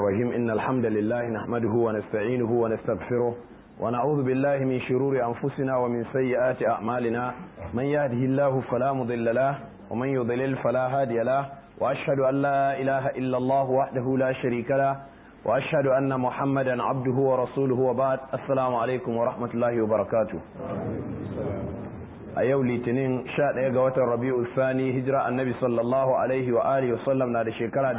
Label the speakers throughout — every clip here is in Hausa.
Speaker 1: الرحيم إن الحمد لله نحمده ونستعينه ونستغفره ونعوذ بالله من شرور أنفسنا ومن سيئات أعمالنا من يهده الله فلا مضل له ومن يضلل فلا هادي له وأشهد أن لا إله إلا الله وحده لا شريك له وأشهد أن محمدا عبده ورسوله وبعد السلام عليكم ورحمة الله وبركاته. a yau litinin 11 ga watan rabi'ul thani hijira annabi sallallahu alaihi wa alihi wasallam na da shekara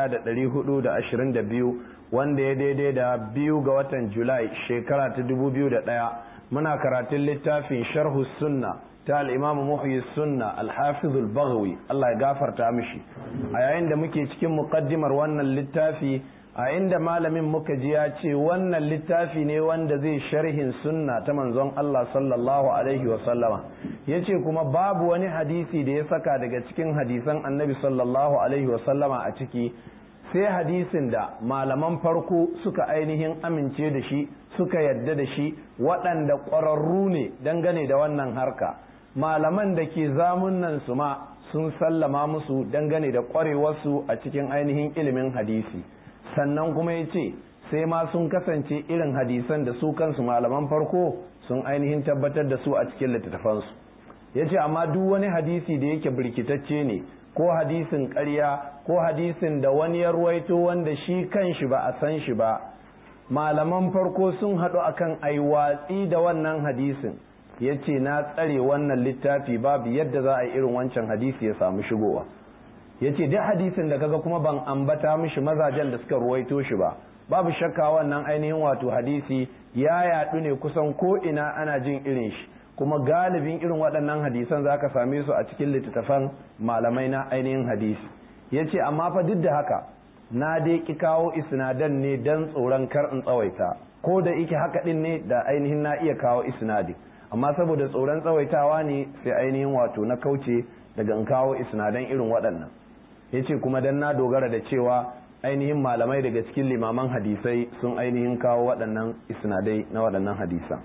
Speaker 1: 1422 wanda ya daidai da 2 ga watan julai shekara ta 2001 muna karatun littafin sharhu sunna ta al-imam muhyi sunna al-hafiz al-baghawi Allah ya gafarta mishi a yayin da muke cikin muqaddimar wannan littafi a inda malamin muka ji ya ce wannan littafi ne wanda zai sharhin sunna ta manzon Allah sallallahu alaihi wasallama ya ce kuma babu wani hadisi da ya saka daga cikin hadisan annabi sallallahu alaihi wasallama a ciki sai hadisin da malaman farko suka ainihin amince da shi suka yadda da shi waɗanda ƙwararru ne dangane da wannan harka malaman da ke zamunan su ma sun sallama musu dangane da ƙwarewarsu a cikin ainihin ilimin hadisi sannan kuma ya ce sai ma sun kasance irin hadisan da su kansu malaman farko sun ainihin tabbatar da su a cikin littattafansu ya ce amma duk wani hadisi da yake birkitacce ne ko hadisin ƙarya ko hadisin da wani ya ruwaito wanda shi kanshi ba a san shi ba malaman farko sun haɗu akan ai watsi da wannan hadisin ya ce na tsare wannan littafi babu yadda za a yi irin wancan hadisi ya samu shigowa ya ce duk hadisin da kaga kuma ban ambata mishi mazajen da suka ruwaito shi ba babu shakka wannan ainihin wato hadisi ya yaɗu ne kusan ko ina ana jin irin shi kuma galibin irin waɗannan hadisan za ka same su a cikin littattafan malamai na ainihin hadisi ya ce amma fa duk da haka na dai ki kawo isnadan ne don tsoron kar in tsawaita ko da ike haka ɗin ne da ainihin na iya kawo isnadi amma saboda tsoron tsawaitawa ne sai ainihin wato na kauce daga in kawo isnadan irin waɗannan ya ce kuma dan na dogara da cewa ainihin malamai daga cikin limaman hadisai sun ainihin kawo waɗannan isnadai na waɗannan hadisa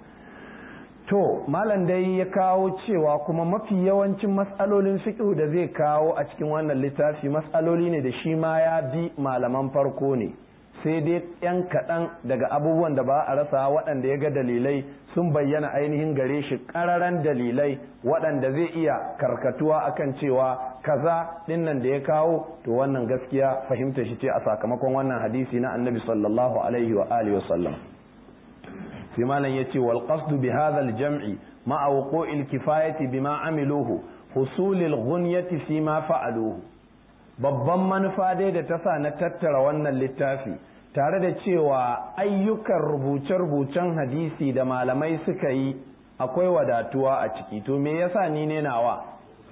Speaker 1: to malam dai ya kawo cewa kuma mafi yawancin matsalolin fiqh da zai kawo a cikin wannan littafi matsaloli ne da shi ma ya bi malaman farko ne sai dai yan kaɗan daga abubuwan da ba a rasa waɗanda ya ga dalilai sun bayyana ainihin gare shi ƙararan dalilai waɗanda zai iya karkatuwa akan cewa kaza ɗinnan da ya kawo to wannan gaskiya fahimta shi ce a sakamakon wannan hadisi na annabi sallallahu alaihi wa alihi wasallam sai malam yace wal qasdu bi hadha al jam'i ma'a wuqu'il kifayati bima amiluhu husulil ghunyati fi ma fa'aluhu babban manufa dai da ta sa na tattara wannan littafi tare da cewa ayyukan rubuce-rubucen hadisi da malamai suka yi akwai wadatuwa a ciki to me yasa ni ne nawa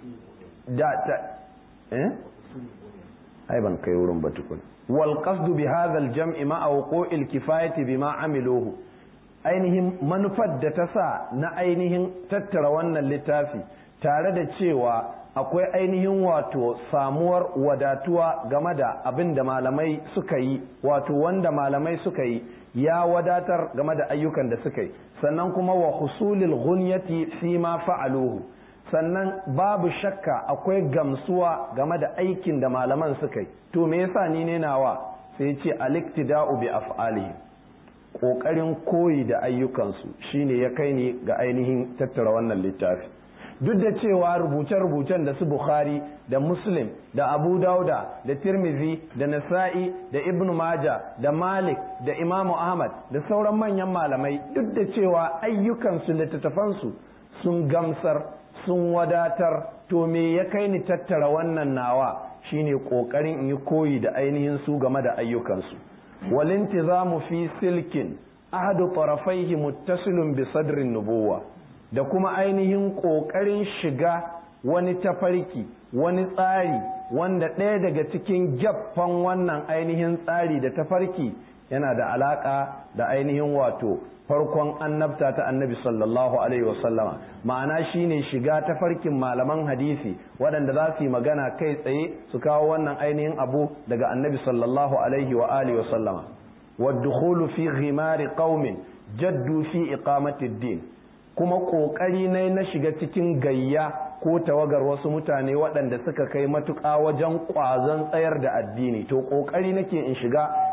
Speaker 1: ai ban kai wurin batukun wal qasdu bi hadha al jam'i ma'a wuqu'il kifayati bima amiluhu ainihin manufar da ta sa na ainihin tattara wannan littafi tare da cewa akwai ainihin wato samuwar wadatuwa game da abin da malamai suka yi wato wanda malamai suka yi ya wadatar game da ayyukan da suka yi sannan kuma wa husulil ghunyati fi ma fa'aluhu sannan babu shakka akwai gamsuwa game da aikin da malaman suka yi to me yasa ni ne nawa sai ce aliktida'u bi af'alihim kokarin koyi da ayyukansu shine ya kai ni ga ainihin tattara wannan littafi duk da cewa rubuce-rubucen da su Bukhari da Muslim da Abu Dauda da Tirmidhi da Nasa'i da Ibn Majah da Malik da Imam Ahmad da sauran manyan malamai duk da cewa ayyukansu littattafansu sun gamsar sun wadatar to me ya kai ni tattara wannan nawa shine kokarin in yi koyi da ainihin su game da ayyukansu walintizamu fi silkin ahadu tarafaihi muttasilun bi sadrin nubuwa da kuma ainihin ƙoƙarin shiga wani tafarki wani tsari wanda ɗaya daga cikin gyaffan wannan ainihin tsari da tafarki yana da alaƙa da ainihin wato farkon annabta ta annabi sallallahu alaihi wasallama ma'ana shine shiga tafarkin malaman hadisi waɗanda za su yi magana kai tsaye su kawo wannan ainihin abu daga annabi sallallahu alaihi wa alihi wasallama waddukhulu fi ghimari qaumin jaddu fi iqamati ad-din kuma ƙoƙari na shiga cikin gayya ko tawagar wasu mutane waɗanda suka kai matuƙa wajen ƙwazon tsayar da addini to ƙoƙari nake in shiga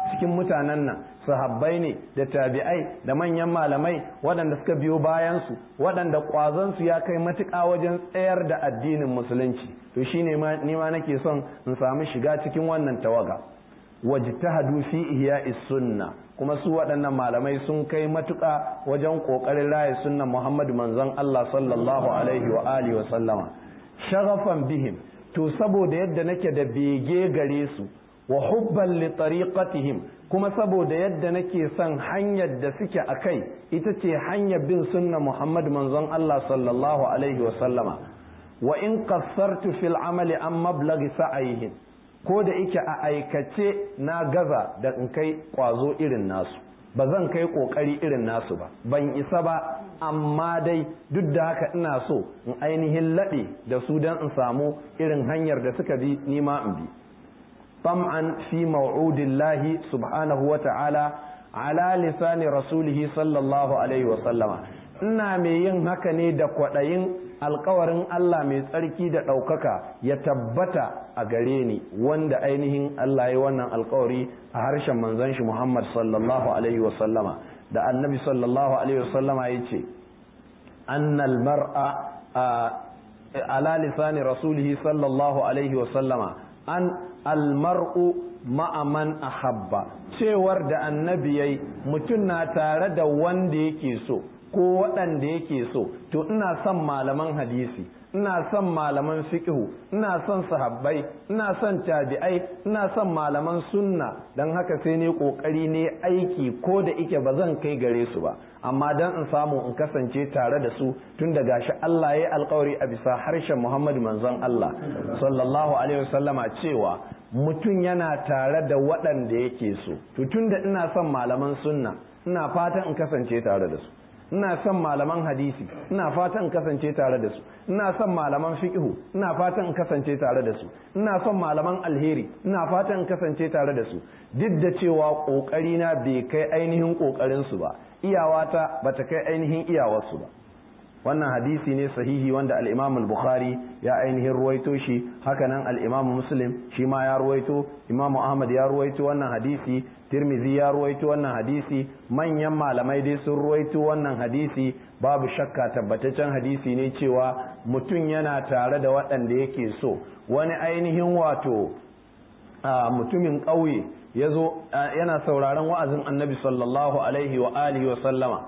Speaker 1: cikin mutanen nan sahabbai ne da tabi'ai da manyan malamai waɗanda suka biyo bayansu waɗanda ƙwazonsu ya kai matuƙa wajen tsayar da addinin musulunci to shine ni ma nake son in samu shiga cikin wannan tawaga wajtahadu fi ihya'i sunna kuma su waɗannan malamai sun kai matuƙa wajen ƙoƙarin raye sunnan Muhammadu manzon Allah sallallahu alaihi wa alihi wa sallama shaghafan bihim to saboda yadda nake da bege gare su wa hubban li tariqatihim kuma saboda yadda nake son hanyar da suke akai ita ce hanyar bin sunna Muhammad manzon Allah sallallahu alaihi wa sallama wa in qassartu fil amali an mablaghi sa'ayhim ko da yake a aikace na gaza da in kai kwazo irin nasu ba zan kai kokari irin nasu ba ban isa ba amma dai duk da haka ina so in ainihin laɗe da su don in samu irin hanyar da suka bi nima in bi طمعا في موعود الله سبحانه وتعالى على لسان رسوله صلى الله عليه وسلم ina mai yin haka ne da kwaɗayin alkawarin Allah mai tsarki da ɗaukaka ya tabbata a gare ni wanda ainihin Allah ya wannan alkawari a harshen manzon shi Muhammad sallallahu alaihi wasallama da annabi sallallahu alaihi wasallama ya ce annal mar'a ala lisani rasulihi sallallahu alaihi wasallama an almar'u ma'aman ahabba cewar da annabi yayi mutum na tare da wanda yake so ko waɗanda yake so to ina son malaman hadisi ina son malaman fiqhu ina son sahabbai ina son tabi'ai ina son malaman sunna dan haka sai ne kokari ne aiki ko da ike ba zan kai gare su ba amma dan in samu in kasance tare da su tun da gashi Allah ya yi alkawari a bisa harshen Muhammadu manzon Allah sallallahu alaihi wasallama cewa mutum yana tare da waɗanda yake so to tun da ina son malaman sunna ina fatan in kasance tare da su ina son malaman hadisi ina fatan in kasance tare da su ina son malaman fiqhu ina fatan in kasance tare da su ina son malaman alheri ina fatan in kasance tare da su duk da cewa kokari na bai kai ainihin kokarin su ba iyawata bata kai ainihin iyawarsu ba wannan hadisi ne sahihi wanda al-Imam al-Bukhari ya ainihin ruwaito shi hakanan al-Imam Muslim shi ma ya ruwaito Imam Ahmad ya ruwaito wannan hadisi Tirmidhi ya ruwaito wannan hadisi manyan malamai dai sun ruwaito wannan hadisi babu shakka tabbataccen hadisi ne cewa mutum yana tare da waɗanda yake so wani ainihin wato mutumin ƙauye ya zo yana sauraron wa'azin annabi sallallahu alaihi wa alihi wa sallama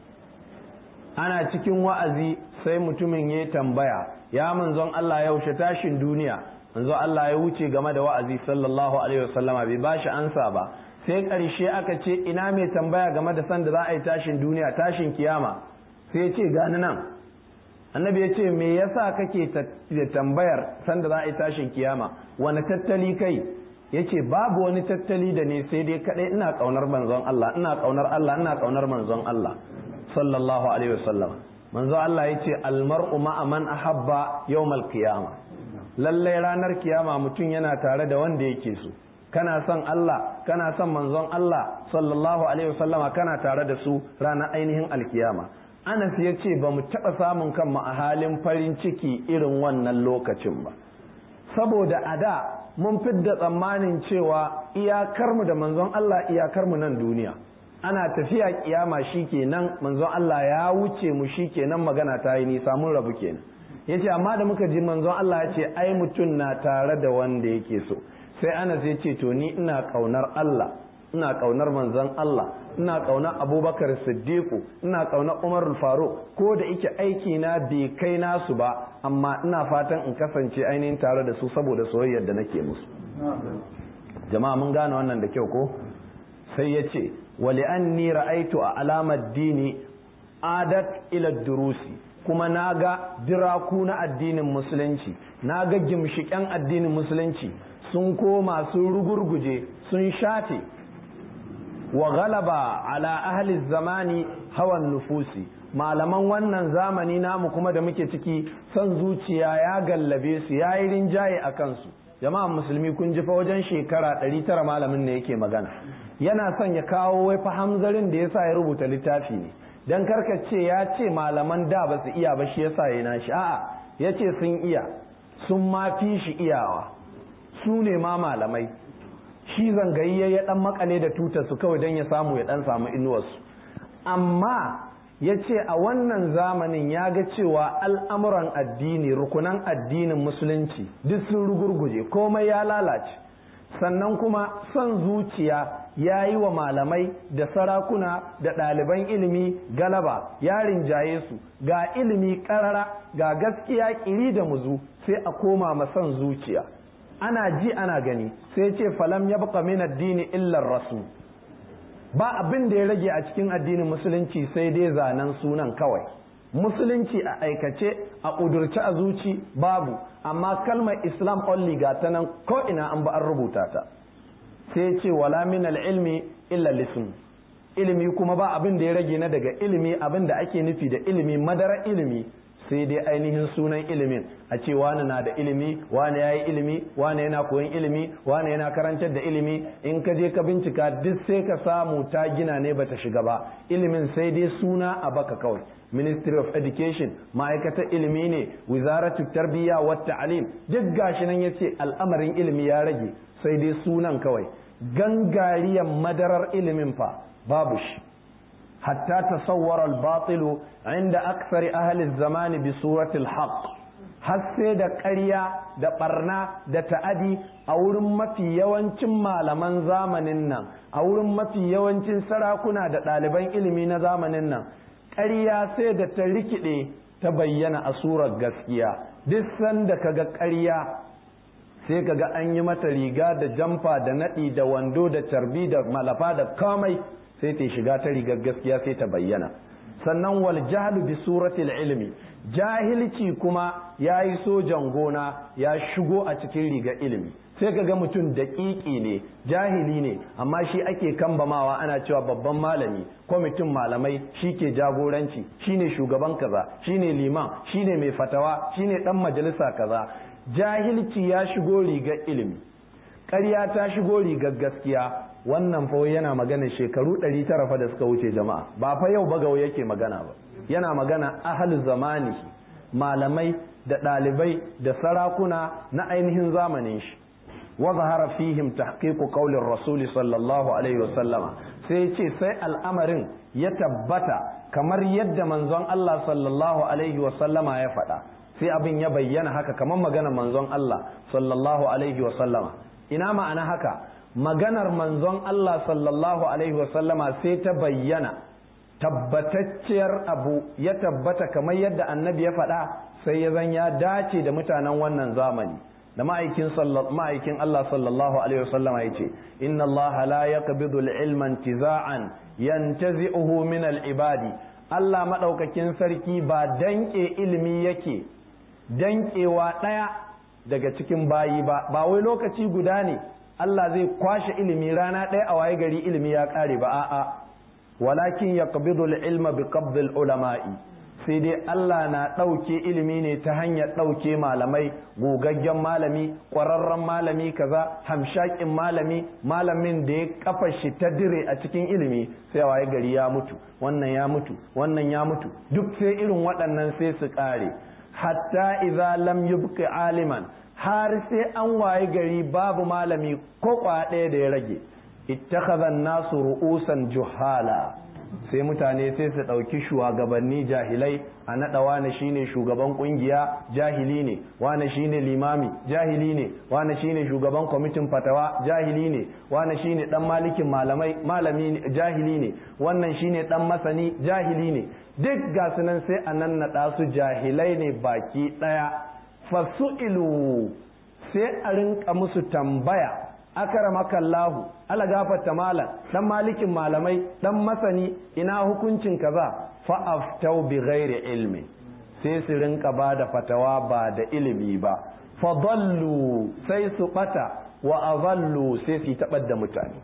Speaker 1: ana cikin wa'azi sai mutumin ya tambaya ya manzon Allah yaushe tashin duniya manzon Allah ya wuce game da wa'azi sallallahu alaihi wa sallama bai bashi ansa ba sai ƙarshe aka ce ina mai tambaya game da sanda za a yi tashin duniya tashin kiyama sai ya ce gani nan annabi ya ce me yasa kake da tambayar sanda za a yi tashin kiyama wani tattali kai ya ce babu wani tattali da ne sai dai kadai ina kaunar manzon Allah ina kaunar Allah ina kaunar manzon Allah sallallahu alaihi wasallam manzon Allah ya ce almar'u ma'a man ahabba yawmal qiyama lallai ranar kiyama mutum yana tare da wanda yake so kana son Allah kana son manzon Allah sallallahu alaihi wasallama kana tare da su ranar ainihin alkiyama Anas ya ce ba mu taɓa samun kanmu a halin farin ciki irin wannan lokacin ba saboda a da mun fidda tsammanin cewa iyakarmu da manzon Allah iyakarmu nan duniya ana tafiya kiyama shikenan manzon Allah ya wuce mu shikenan magana ta yi nisa mun rabu kenan yace amma da muka ji manzon Allah ya ce ai mutum na tare da wanda yake so sai Anas ya ce to ni ina kaunar Allah ina kaunar manzon Allah ina kaunar Abubakar Siddiqu ina kaunar Umar Faruq ko da yake aiki na bai kai nasu ba amma ina fatan in kasance ainihin tare da su saboda soyayyar da nake musu jama'a mun gane wannan da kyau ko sai ya ce wali anni ra'aitu a alamar dini adat ila durusi kuma naga diraku na addinin musulunci naga gimshiƙen addinin musulunci sun koma sun rugurguje sun shafe wa galaba ala ahli zamani hawan nufusi malaman wannan zamani namu kuma da muke ciki son zuciya ya gallabe su ya yi rinjaye a kansu jama'an musulmi kun ji fa wajen shekara 900 malamin ne yake magana yana son ya kawo wai fa hamzarin da yasa ya rubuta littafi ne dan karkace ya ce malaman da ba su iya ba shi yasa ya nashi a'a yace sun iya sun ma fi shi iyawa su ne ma malamai shi zangayi ya dan makale da tutar su kawai don ya samu ya dan samu inuwarsu. Amma ya ce a wannan zamanin ya ga cewa al'amuran addini, rukunan addinin musulunci duk sun rugurguje, komai ya lalace. Sannan kuma son zuciya ya yi wa malamai da sarakuna da ɗaliban ilimi galaba, ya rinjaye su, ga ilimi ƙarara, ga gaskiya ƙiri da muzu, sai a koma ma son zuciya. Ana ji ana gani, sai ce falam ya baka min addini illar rasu. Ba abin da ya rage a cikin addinin musulunci sai dai zanen sunan kawai. Musulunci a aikace, a ƙudurce a zuci babu, amma kalmar Islam only ga ta nan ko ina an ba an rubuta ta. Sai ce wala min ilmi illa lism. Ilimi kuma ba abin da ya rage na daga ilimi, abin da ake nufi da ilimi, madara ilimi, sai dai ainihin sunan ilimin. A ce wani na da ilimi, wani ya yi ilimi, wani yana koyon ilimi, wani yana karantar da ilimi. In ka je ka bincika duk sai ka samu ta gina ne bata shiga ba. Ilimin sai dai suna a baka kawai. Ministry of Education, ma'aikatar ilimi ne, wizaratu tarbiyya wa ta'alim, duk gashi nan yace al'amarin ilimi ya rage, sai dai sunan kawai. Gangariyan madarar ilimin fa babu shi. Hatta tasawwara al-batilu inda aksari ahli zamani bi surati al-haqq. Har sai da ƙarya da barna da ta'adi a wurin mafi yawancin malaman zamanin nan, a wurin mafi yawancin sarakuna da ɗaliban ilimi na zamanin nan, ƙarya sai da ta rikide ta bayyana a surar gaskiya. Duk sanda kaga ƙarya sai kaga an yi mata riga da jamfa da naɗi da wando da carbi da malafa da komai, sai ta shiga ta rigar gaskiya sai ta bayyana. Sannan wal jahlu bi suratil ilmi, jahilci kuma yayi sojan gona ya shigo a cikin rigar ilimi. Sai ka ga mutum daƙiƙi ne, jahili ne, amma shi ake kambamawa ana cewa babban malami, kwamitin malamai shi ke jagoranci, shi ne shugaban kaza, shi ne liman, shi ne mai fatawa, shi ne ɗan majalisa kaza. Jahilci ya shigo rigar ilimi, ƙarya ta shigo rigar gaskiya. Wannan fa yana magana shekaru 900 fa da suka wuce jama'a, ba fa yau bagawo yake magana ba, yana magana ahli zamani, malamai da ɗalibai da sarakuna na ainihin zamanin shi. وظهر فيهم تحقيق قول الرسول صلى الله عليه وسلم sai ce sai al'amarin ya tabbata kamar yadda manzon Allah sallallahu alaihi wasallama ya faɗa, sai abin ya bayyana haka kamar maganar manzon Allah sallallahu alaihi wasallama. Ina ma'ana haka? Maganar manzon Allah sallallahu alaihi wasallama sai ta bayyana tabbatacciyar abu ya tabbata kamar yadda annabi ya faɗa, sai ya zan ya dace da mutanen wannan zamani. Da ma'aikin Allah sallallahu alaihi wasallama yace inna Allah la yaqbidu al-ilma intiza'an yantazi'uhu min al-ibadi. Allah madaukakin sarki ba danke ilimi yake dankewa daya daga cikin bayi ba wai lokaci guda ne Allah zai kwashe ilimi rana daya a waye gari ilimi ya kare ba, a'a, walakin yaqbidu al-ilma bi qabd al-ulama'i, sai dai Allah na ɗauke ilimi ne ta hanyar ɗauke malamai, gogaggen malami, ƙwararren malami kaza, hamshakin malami, malamin da ya kafa shi ta dire a cikin ilimi, sai waye gari ya mutu, wannan ya mutu, wannan ya mutu, duk sai irin waɗannan sai su ƙare. Hatta idza lam yubqi aliman, har sai an waye gari babu malami ko ɗaya da ya rage. Ittakhadha an-nasu ru'usan juhala, sai mutane sai su ɗauki shugabanni jahilai, a naɗa wane shine shugaban ƙungiya jahili ne, wane shine limami jahili ne, wane shine shugaban kwamitin fatawa jahili ne, wane shine ɗan malikin malamai malami jahili ne, wannan shine ɗan masani jahili ne. Duk ga su nan sai a nan naɗa su jahilai ne baki ɗaya. Fasu'ilu, sai a rinka musu tambaya, akaramaka Allahu, ala gafarta malam, dan malikin malamai, dan masani, ina hukuncin kaza, fa aftau bi ghairi ilmi, sai su rinka ba da fatawa ba da ilimi ba. Fa dallu, sai su bata, wa adallu, sai su tabar da mutane.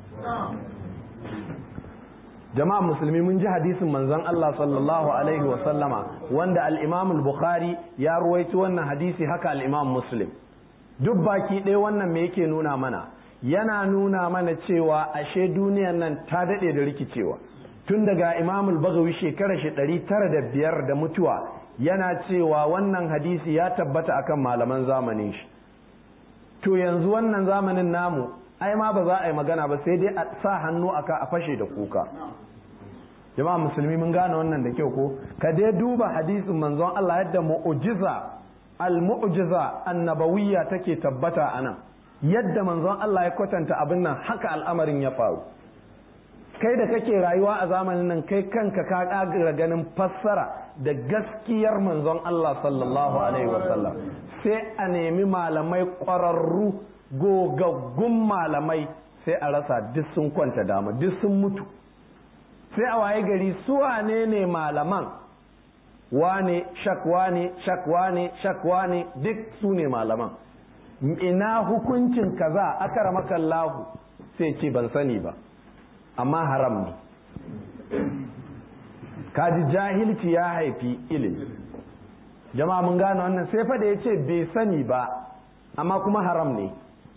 Speaker 1: Jama'a musulmi, mun ji hadisin manzon Allah sallallahu alaihi wa sallama wanda al-Imam al-Bukhari ya ruwaito wannan hadisi, haka al-Imam Muslim. Duk baki ɗaya wannan me yake nuna mana? Yana nuna mana cewa ashe duniyar nan ta daɗe da rikicewa. Tun daga Imamul Bagawi shekarar shi 905 da mutuwa yana cewa wannan hadisi ya tabbata akan malaman zamanin shi. To yanzu wannan zamanin namu ai ma ba za a yi magana ba sai dai a sa hannu aka a fashe da kuka. Jama'a musulmi mun gane wannan da kyau ko? Ka dai duba hadisin manzon Allah yadda al-mu'jiza annabawiyya take tabbata anan, yadda manzon Allah ya kwatanta abin nan haka al'amarin ya faru. Kai da kake rayuwa a zamanin nan kai kanka ka ƙagira ganin fassara da gaskiyar manzon Allah sallallahu alaihi wasallam, sai a nemi malamai ƙwararru gogaggun malamai sai a rasa, duk sun kwanta dama, duk sun mutu. Sai a waye gari su wane ne malaman, wane shakwane duk su ne malaman. Ina hukuncin kaza akramakallahu sai ce ban sani ba, amma haram ne. Kaji jahilci ya haifi ilimi. Jama'a mun gane wannan, sai fa da ya ce bai sani ba amma kuma haram ne.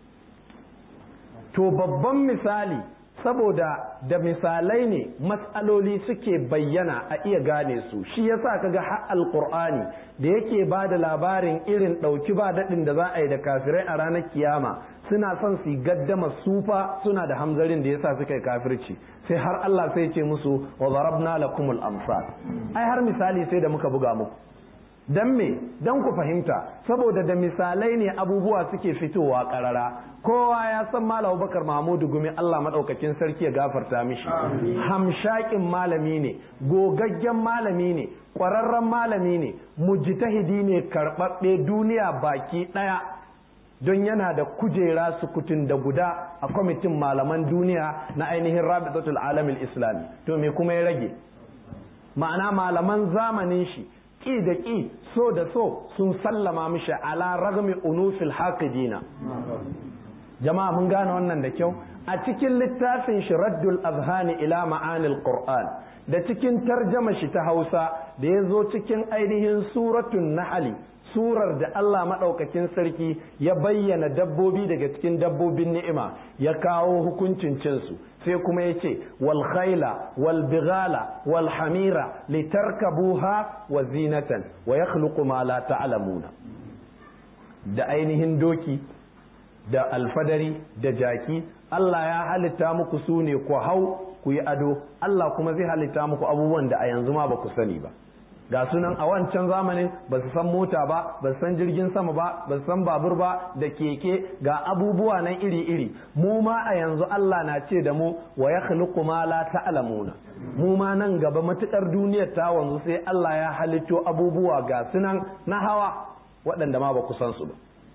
Speaker 1: To babban misali, saboda da misalai ne matsaloli suke bayyana a iya gane su, shi yasa kaga har alqur'ani da yake ba da labarin irin ɗauki ba daɗin da za a yi da kafirai a ranar kiyama, suna son su gaddama sufa suna da hamzarin da yasa suka yi kafirci, sai har Allah sai ce musu wa darabna lakumul amsal. Ai har misali sai da muka buga muku. Dan me? Dan ku fahimta, saboda da misalai ne abubuwa suke fitowa karara. Kowa ya san Malam Bakar Mahmudu Gumi, Allah madaukakin sarki ya gafarta mishi. Hamshakin malami ne, gogaggen malami ne, ƙwararren malami ne, mujtahidi ne, karɓaɓɓe duniya baki ɗaya. Don yana da kujera sukutun da guda a kwamitin malaman duniya na ainihin Rabitatul Alamil Islami. To me kuma ya rage? Ma'ana malaman zamanin shi ƙi da ƙi, so da so sun sallama mishi ala ragmi unufil haqidina. Jama'a mun gane wannan da kyau. A cikin littafin shi Raddul Azhani ila Ma'anil Qur'an, da cikin tarjama shi ta Hausa da ya zo cikin ainihin suratun Nahli, surar da Allah maɗaukakin sarki ya bayyana dabbobi daga cikin dabbobin ni'ima, ya kawo hukuncin cinsu, sai kuma ya ce wal khayla wal bighala wal hamira litarkabuha wa zinatan wa yakhluqu ma la ta'lamuna. Da ainihin doki da alfadari da jaki Allah ya halitta muku su ne ku hau ku yi ado, Allah kuma zai halitta muku abubuwan da a yanzu ma ba ku sani ba. Ga sunan a wancan zamanin ba su san mota ba, ba su san jirgin sama ba, ba su san babur ba da keke, ga abubuwa nan iri-iri. Mu ma a yanzu Allah na ce da mu wa yakhluqu ma la ta'lamuna. Mu ma nan gaba matukar duniyar ta wanzu sai Allah ya halitto abubuwa ga sunan na hawa waɗanda ma ba ku san su ba.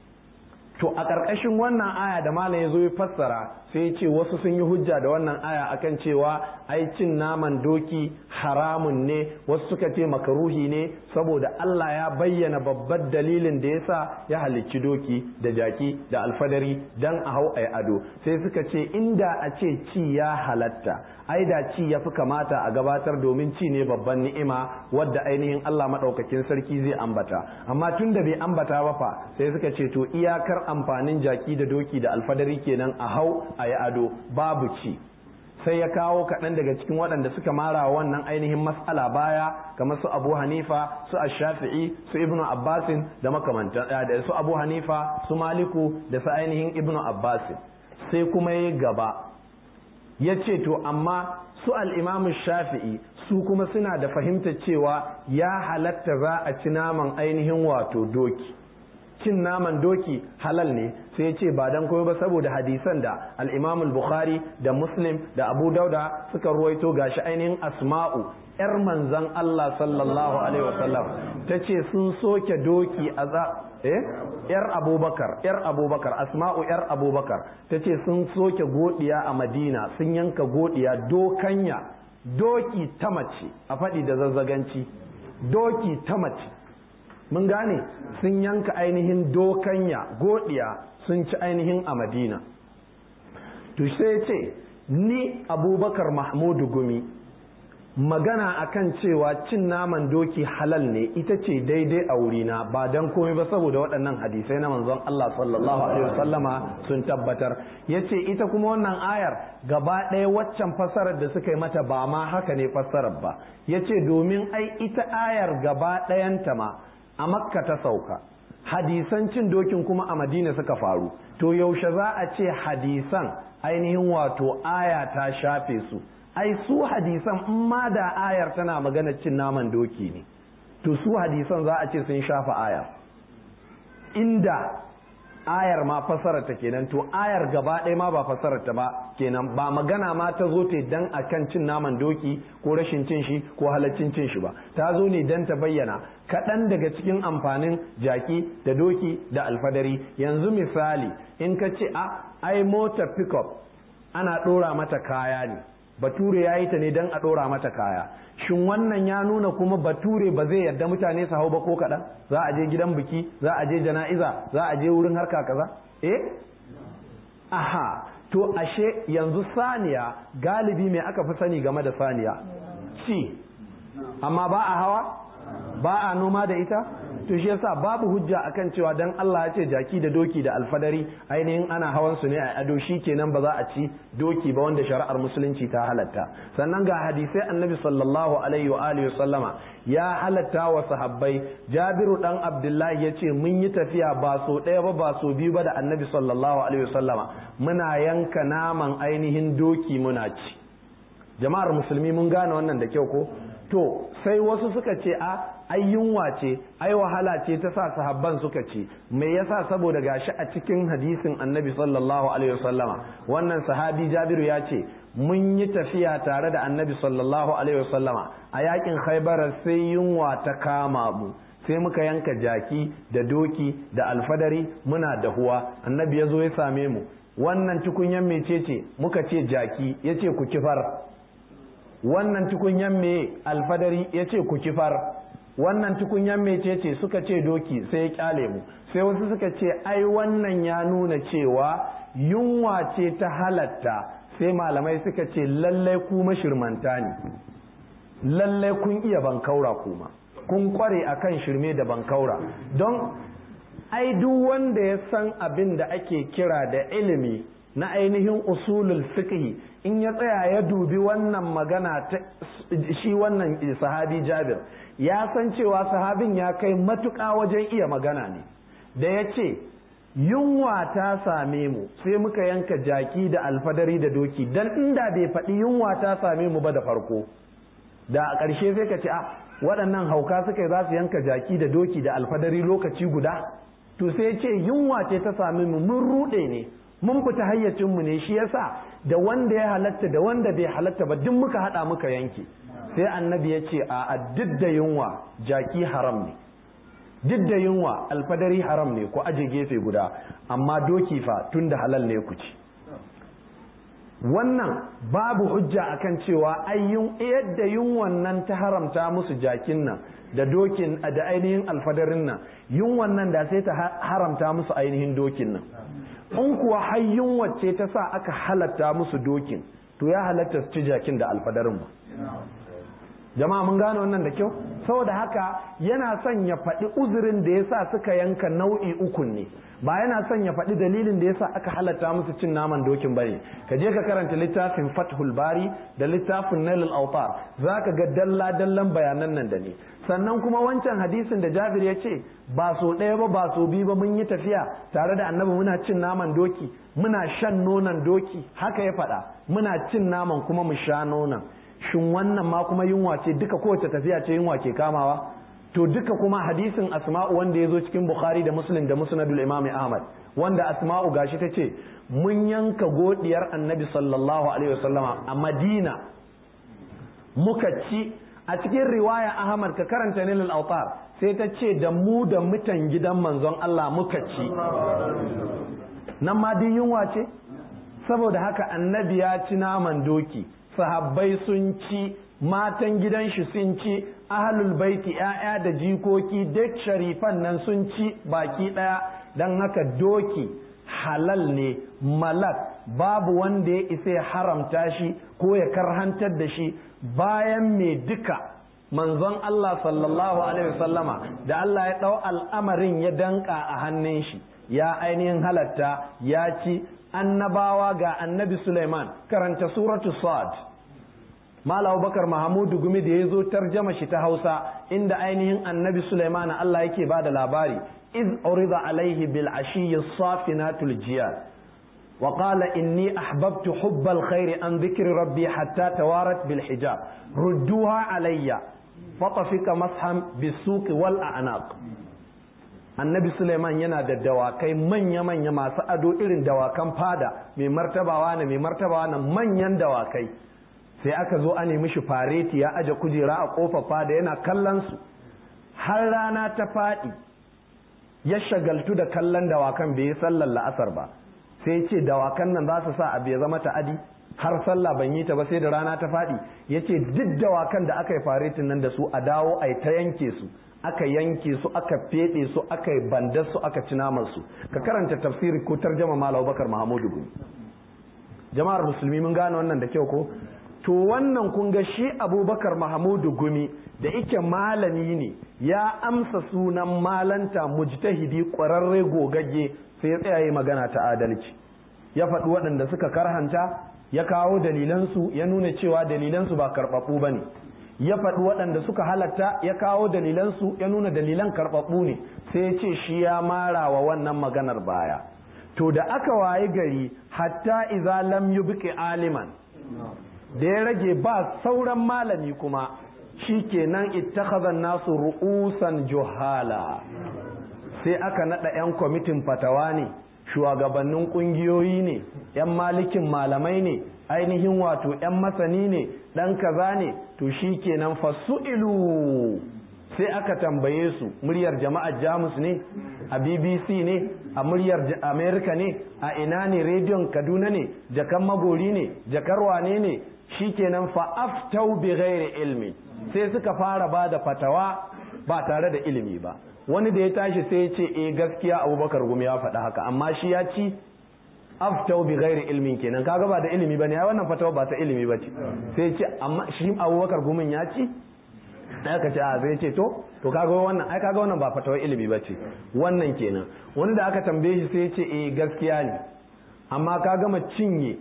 Speaker 1: To a ƙarƙashin wannan aya da malam ya zo ya fassara, sai ya ce wasu sun yi hujja da wannan aya akan cewa ai cin naman doki haramun ne, wasu suka ce makaruhi ne saboda Allah ya bayyana babbar dalilin da yasa ya halicci doki da jaki da alfadari dan a hau ai ado. Sai suka ce inda a ce ci ya halatta, ai da ci ya fi kamata a gabatar domin ci ne babban ni'ima wadda ainihin Allah maɗaukakin sarki zai ambata. Amma tun da bai ambata ba fa, sai suka ce to iyakar amfanin jaki da doki da alfadari kenan a hau a yi ado, babu ci. Sai ya kawo kaɗan daga cikin waɗanda suka mara wannan ainihin mas'ala baya, kamar su Abu Hanifa, su Ash-Shafi'i, su Ibnu Abbasin da makamantan, da su Abu Hanifa, su Maliku da su ainihin Ibnu Abbasin. Sai kuma ya gaba ya ce to amma su al-Imam Shafi'i su kuma suna da fahimtar cewa ya halatta za a ci naman ainihin wato doki. Cin naman doki halal ne, sai ce ba dan koyo ba saboda hadisan da al-Imam al-Bukhari da Muslim da Abu Dauda suka ruwaito, gashi ainihin Asma'u yar manzon Allah sallallahu alaihi wasallam tace sun soke doki a yar Abubakar Asma'u yar Abubakar tace sun soke godiya a Madina, sun yanka godiya dokanya, doki ta mace a faɗi da zazzaganci, doki ta mace. Mun gane, sun yanka ainihin dokanya godiya sun ci ainihin a Madina. To sai ce ni Abubakar Mahmudu Gumi magana akan cewa cin naman doki halal ne ita ce daidai a wurina, ba dan komai ba saboda waɗannan hadisai na manzon Allah sallallahu alaihi wasallama sun tabbatar. Yace ita kuma wannan ayar gaba ɗaya waccan fassarar da suka yi mata ba ma haka ne fassarar ba. Yace domin ai ita ayar gaba ɗayanta ma a Makka ta sauka, hadisan cin dokin kuma a Madina suka faru, to yaushe za a ce hadisan ainihin wato aya ta shafe su? Ai su hadisan in ma da ayar tana magana cin naman doki ne, to su hadisan za a ce sun shafa aya. Inda ayar ma fasarar ta kenan, to ayar gaba ɗaya ma ba fasarar ta ba kenan, ba magana ma ta zo ta dan akan cin naman doki ko rashin cin shi ko halaccin cin shi ba, ta zo ne dan ta bayyana kaɗan daga cikin amfanin jaki da doki da alfadari. Yanzu misali in ka ce ai motar pickup ana ɗora mata kaya ne, bature ya yi ta ne dan a ɗora mata kaya, shin wannan ya nuna kuma bature ba zai yarda mutane su hau ba ko kaɗan? Za a je gidan biki, za a je jana'iza, za a je wurin harka kaza? Aha, to ashe yanzu saniya galibi me aka fi sani game da saniya? Ci, amma ba a hawa? Ba a noma da ita? To shi yasa babu hujja akan cewa dan Allah ya ce jaki da doki da alfadari ainihin ana hawan su ne a ado, kenan ba za a ci doki ba wanda shari'ar musulunci ta halatta. Sannan ga hadisai annabi sallallahu alaihi wa alihi sallama ya halatta wa sahabbai. Jabiru dan Abdullahi ya ce mun yi tafiya ba so ɗaya ba so biyu ba da annabi sallallahu alaihi wa sallama muna yanka naman ainihin doki muna ci. Jama'ar musulmi mun gane wannan da kyau ko? To sai wasu suka ce ai yunwa ce, ai wahala ce ta sa sahabban suka ce. Me yasa? Saboda gashi a cikin hadisin annabi sallallahu alaihi wasallama wannan sahabi Jabiru ya ce mun yi tafiya tare da annabi sallallahu alaihi wasallama a yakin Khaibar, sai yunwa ta kama mu, sai muka yanka jaki da doki da alfadari muna dahuwa. Annabi ya zo ya same mu, wannan tukunyan mecece? Muka ce jaki. Ya ce ku kifar. Wannan tukunyan me? Alfadari. Ya ce ku kifar. Wannan tukunyan mecece? Suka ce doki. Sai ya kyale mu. Sai wasu suka ce ai wannan ya nuna cewa yunwa ce ta halatta. Sai malamai suka ce lallai ku mashirmanta ne, lallai kun iya bankaura, kuma kun kware akan shirme da bankaura. Don ai duk wanda ya san abin da ake kira da ilimi na ainihin usulul fiqh, in ya tsaya ya dubi wannan magana ta shi wannan sahabi Jabir, ya san cewa sahabin ya kai matuƙa wajen iya magana ne. Da ya ce yunwa ta same mu sai muka yanka jaki da alfadari da doki, dan inda bai faɗi yunwa ta same mu ba da farko, da a ƙarshe sai ka ce waɗannan hauka suka yi za su yanka jaki da doki da alfadari lokaci guda. To sai ce yunwa ce ta same mu, mun ruɗe ne, mun fita hayyacinmu ne, shi yasa da wanda ya halatta da wanda bai halatta ba duk muka haɗa muka yanke. Sai annabi ya ce a duk da yunwa jaki haram ne, duk da yunwa alfadari haram ne, ku aje gefe guda, amma doki fa tun da halal ne ku ci. Wannan babu hujja akan cewa yadda yunwan nan ta haramta musu jakin nan da dokin da ainihin alfadarin nan, yunwan nan da sai ta haramta musu ainihin dokin nan. In kuwa har yunwa ce ta sa aka halatta musu dokin, to ya halatta su ci jakin da alfadarin ba. Jama'a mun gane wannan da kyau? Saboda haka yana son ya faɗi uzurin da yasa suka yanka nau'i ukun ne, ba yana son ya faɗi dalilin da yasa aka halatta musu cin naman dokin bane. Ka je ka karanta littafin Fathul Bari da littafin Nailul Awtar, zaka ga dalla-dallan bayanan nan da ne. Sannan kuma wancan hadisin da Jabir ya ce ba so ɗaya ba so biyu ba mun yi tafiya tare da annabi muna cin naman doki, muna shan nonon doki, haka ya faɗa, muna cin naman kuma mu sha nonon. Shin wannan ma kuma yunwa ce? Duka kowace tafiya ce yunwa ke kamawa? To duka kuma hadisin Asma'u wanda ya zo cikin Bukhari da Muslim da Musnadul Imam Ahmad, wanda Asma'u gashi ta ce mun yanka godiyar annabi sallallahu alaihi wasallama a Madina muka ci. A cikin riwaya Ahmad ka karanta Nailul Awtar, sai ta ce da mu da mutan gidan manzon Allah muka ci. Nan ma din yunwa ce? Saboda haka annabi ya ci naman doki, sahabbai sun ci, matan gidan shi sun ci, ahlul baiti ƴaƴa da jikoki duk sharifan nan sun ci baki ɗaya. Dan haka doki halal ne, malak, babu wanda ya isa ya haramta shi ko ya karhantar da shi bayan mai duka manzon Allah sallallahu alaihi wasallama da Allah ya ɗau al'amarin ya danka a hannun shi, ya ainihin halatta ya ci. Annabawa ga annabi Sulaiman, karanta suratu Sad, Malam Abubakar Mahamudu Gumi da ya zo tarjama shi ta Hausa inda ainihin Annabi Sulaiman Allah yake ba da labari iz urida alaihi bil ashiyyi safinatul jiyad wa qala inni ahbabtu hubbal khairi an dhikri rabbi hatta tawarat bil hijab rudduha alayya fatafika masham bisuq wal a'naq. Annabi Sulaiman yana da dawakai manya-manya masu ado irin dawakan fada mai martabawa na manyan dawakai. Sai aka zo an nemi shi fareti ya aje kujera a kofar fada yana kallon su har rana ta faɗi ya shagaltu da kallon dawakan bai yi sallar la'asar ba. Sai ce dawakan nan za su sa abu ya zama ta'adi har sallah ban yi ta ba sai da rana ta faɗi. Ya ce duk dawakan da aka yi faretin nan da su a dawo a ta yanke su, aka yanke su, aka feɗe su, aka yi bandar su, aka ci naman su. Ka karanta tafsiri ko tarjama Malam Abubakar Mahamudu Gumi. Jama'ar musulmi mun gane wannan da kyau ko? To wannan kun ga shi Abubakar Mahamudu Gumi da ike malami ne ya amsa sunan malanta mujtahidi ƙwararre gogagge sai ya tsaya yi magana ta adalci. Ya faɗi waɗanda suka karhanta, ya kawo dalilansu, ya nuna cewa dalilansu ba karɓaɓɓu ba ne. Ya faɗi waɗanda suka halatta, ya kawo dalilansu, ya nuna dalilan karɓaɓɓu ne, sai ya ce shi ya mara wa wannan maganar baya. To da aka wayi gari hatta iza lam yubqi aliman, da ya rage ba sauran malami kuma shi kenan ittakhadha nasu ru'usan juhala, sai aka naɗa 'yan kwamitin fatawa ne, shugabannin ƙungiyoyi ne, 'yan malikin malamai ne, ainihin wato 'yan masani ne, ɗan kaza ne, to shi kenan fasu'ilu sai aka tambaye su muryar jama'ar Jamus ne, a BBC ne, a muryar Amerika ne, a ina ne, rediyon Kaduna ne, jakan Magori ne, jakar wane ne, shi kenan fa'aftau bi ghairi ilmi, sai suka fara ba da fatawa ba tare da ilimi ba. Wani da ya tashi sai ya ce gaskiya Abubakar Gumi ya faɗa haka, amma shi ya ci aftau bi ghairi ilmin kenan, kaga ba da ilimi bane, ai wannan fatawa ba ta ilimi bace. Sai ya ce amma shi Abubakar Gumin ya ci, sai aka ce a zai ce to kaga wannan ba fatawar ilimi bace, wannan kenan. Wani da aka tambaye shi sai ya ce gaskiya ne, amma ka gama cinye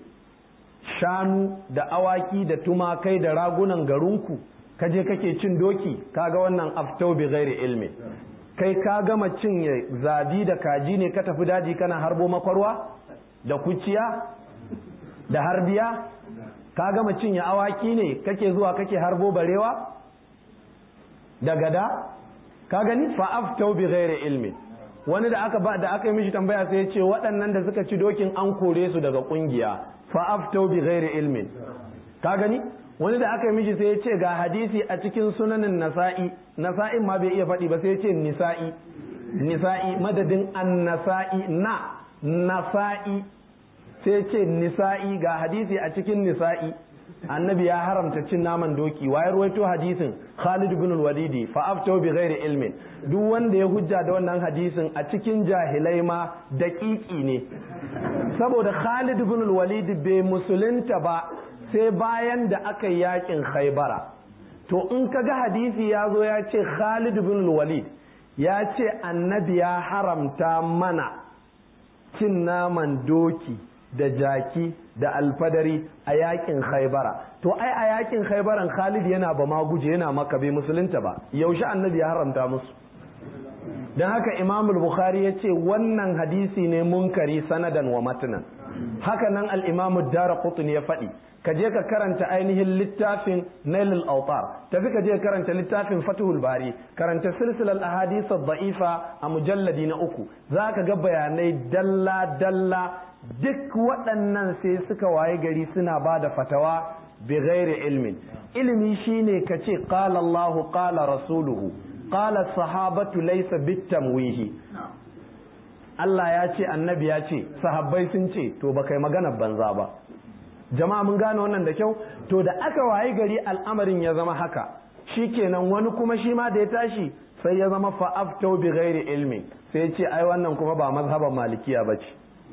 Speaker 1: shanu da awaki da tumakai da ragunan garinku kaje kake cin doki, kaga wannan aftau bi ghairi ilmi. Kai ka gama cinye zabi da kaji ne ka tafi daji kana harbo makwarwa da kuciya da harbiya, ka gama cinye awaki ne kake zuwa kake harbo barewa da gada, ka gani fa aftau bi ghairi ilmi. Wani da aka yi mishi tambaya sai ya ce waɗannan da suka ci dokin an kore su daga kungiya, fa aftau bi ghairi ilmin, ka gani. Wani da aka yi mishi sai ya ce ga hadisi a cikin sunanin nasa'in ma bai iya faɗi ba sai ya ce nisa'i madadin an-nasa'i nasa'i sai ya ce nisa'i, ga hadisi a cikin nisa'i annabi ya haramta cin naman doki. Waye ruwaito hadisin? Khalid ibn al-Walid. Fa aftau bi ghairi ilmin. Duk wanda ya hujja da wannan hadisin a cikin jahilai ma daƙiƙi ne, saboda Khalid ibn al-Walid bai musulunta ba sai bayan da aka yi yakin Khaybara. To in ka ga hadisi ya zo ya ce Khalid ibn al-Walid ya ce annabi ya haramta mana cin naman doki da jaki da alfadari a yakin Khaybara, to ai a yakin Khaybaran Khalid yana ba ma guje, yana Makka, bai musulunta ba, yaushe annabi ya haramta musu? Dan haka Imam al-Bukhari ya ce wannan hadisi ne munkari sanadan wa matnan. Haka nan al-Imam ad-Darqutni ya faɗi. Ka je ka karanta ainihin littafin Nailul Awtar, tafi ka je ka karanta littafin Fathul Bari, karanta silsilar ahadith ad-da'ifa a mujalladi na 3, zaka ga bayanai dalla dalla. Duk waɗannan sai suka waye gari suna ba da fatawa bi ghairi ilmin. Ilimi shine ka ce qala Allahu qala rasuluhu qala sahabatu laysa bitamwihi. Allah ya ce, annabi ya ce, sahabbai sun ce, to ba kai magana banza ba. Jama'a mun gane wannan da kyau. To da aka waye gari al'amarin ya zama haka, shikenan wani kuma shi ma da ya tashi sai ya zama fa'aftau bi ghairi ilmi, sai ya ce ai wannan kuma ba mazhaban malikiya bace.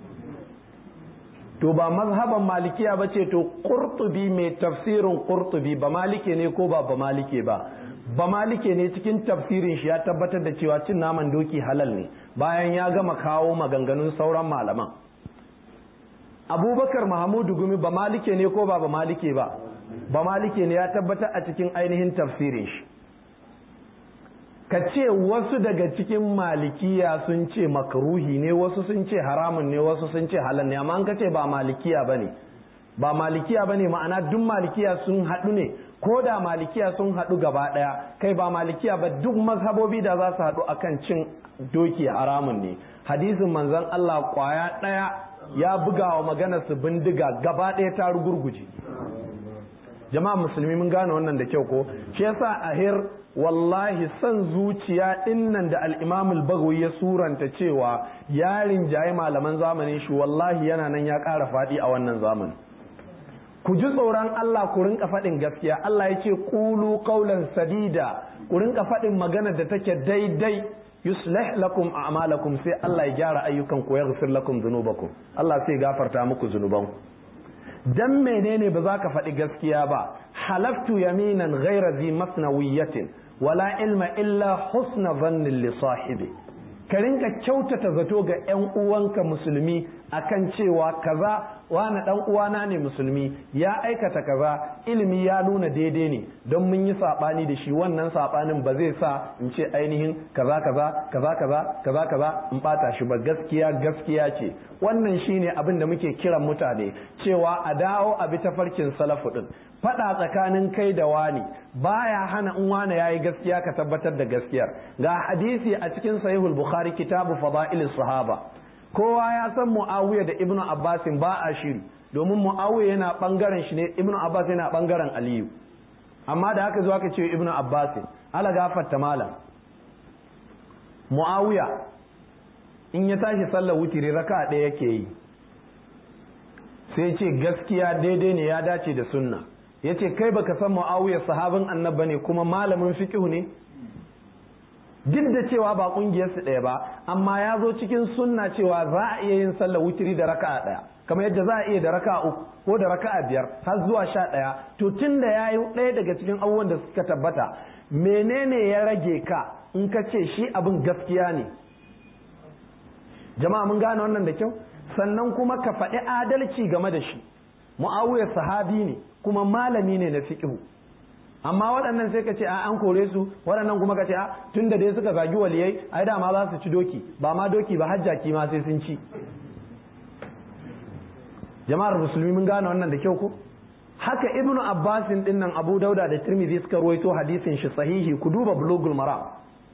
Speaker 1: To ba mazhaban malikiya bace, to Qurtubi mai tafsirin Qurtubi ba malike ne ko ba malike ba? Ba malike ne, cikin tafsirin shi ya tabbatar da cewa cin naman doki halal ne bayan ya gama kawo maganganun sauran malaman. Abubakar Mahamudu Gumi ba malike ne ko ba malike ba? ba malike ne ya tabbatar a cikin ainihin tafsirin shi. Ka ce wasu daga cikin malikiya sun ce makruhi ne, wasu sun ce haramun ne, wasu sun ce halal ne, amma an ka ce ba malikiya bane ma'ana duk malikiya sun haɗu ne, ko da malikiya sun haɗu gaba ɗaya, kai ba malikiya ba duk mazhabobi da za su haɗu akan cin doki haramun ne. Hadisin manzon Allah kwaya ɗaya ya buga wa magana su bindiga gaba ɗaya ta rugurguje. Jama'a musulmi mun gane wannan da kyau ko? Shi yasa ahir wallahi son zuciya dinnan da al-Imam al-Baghawi ya suranta cewa yarin jaye malaman zamanin shi wallahi yana nan ya ƙara faɗi a wannan zamanin. Ku ji tsoron Allah ku rinka faɗin gaskiya. Allah ya ce qulu qawlan sadida, ku rinka faɗin magana da take daidai. Yuslih lakum a'malakum, sai Allah ya gyara ayyukan ku, yaghfir lakum dhunubakum, Allah sai gafarta muku zunubanku. Dan menene ba za ka faɗi gaskiya ba? Halaftu yaminan ghayra zi masnawiyatin wala ilma illa husna dhannin li sahibi. Ka rinka kyautata zato ga ƴan uwanka musulmi akan cewa kaza wani dan uwana ne musulmi ya aikata kaza, ilimi ya nuna daidai ne, don mun yi sabani da shi, wannan sabanin ba zai sa in ce ainihin kaza in bata shi ba. Gaskiya ce. Wannan shine abin da muke kiran mutane cewa a dawo a bi tafarkin salafu din. Fada tsakanin kai da wani baya hana in wani yayi gaskiya ka tabbatar da gaskiyar. Ga hadisi a cikin sahihul bukhari kitabu fada'ilis sahaba, kowa ya san Muawiya da Ibnu Abbas ba a shiri, domin Muawiya yana bangaren shi ne, Ibnu Abbas yana bangaren Aliyu. Amma da haka zo aka ce Ibnu Abbas, ala gafarta malam, Muawiya in ya tashi sallar wutiri raka'a ɗaya yake yi, sai ce gaskiya daidai ne, ya dace da sunna. Yace kai baka san Muawiya sahabin annabi ne kuma malamin fiqh ne? Duk da cewa ba kungiyar su ɗaya ba, amma ya zo cikin sunna cewa za a iya yin sallar wutiri da raka'a ɗaya, kamar yadda za a iya da raka'a 3 ko da raka'a 5 har zuwa 11. To tun da ya yi ɗaya daga cikin abubuwan da suka tabbata, menene ya rage ka in ka ce shi abin gaskiya ne? Jama'a mun gane wannan da kyau. Sannan kuma ka faɗi adalci game da shi. Muawiya sahabi ne kuma malami ne na fiqh. Amma waɗannan sai ka ce an kore su, waɗannan kuma ka ce tun da dai suka zagi waliyai ai dama za su ci doki, ba ma doki ba hajjaki ma sai sun ci. Jama'ar musulmi mun gane wannan da kyau ko? Haka Ibnu Abbasin dinnan Abu Dauda da Tirmidhi suka ruwaito hadisin shi sahihi, ku duba Bulughul Maram.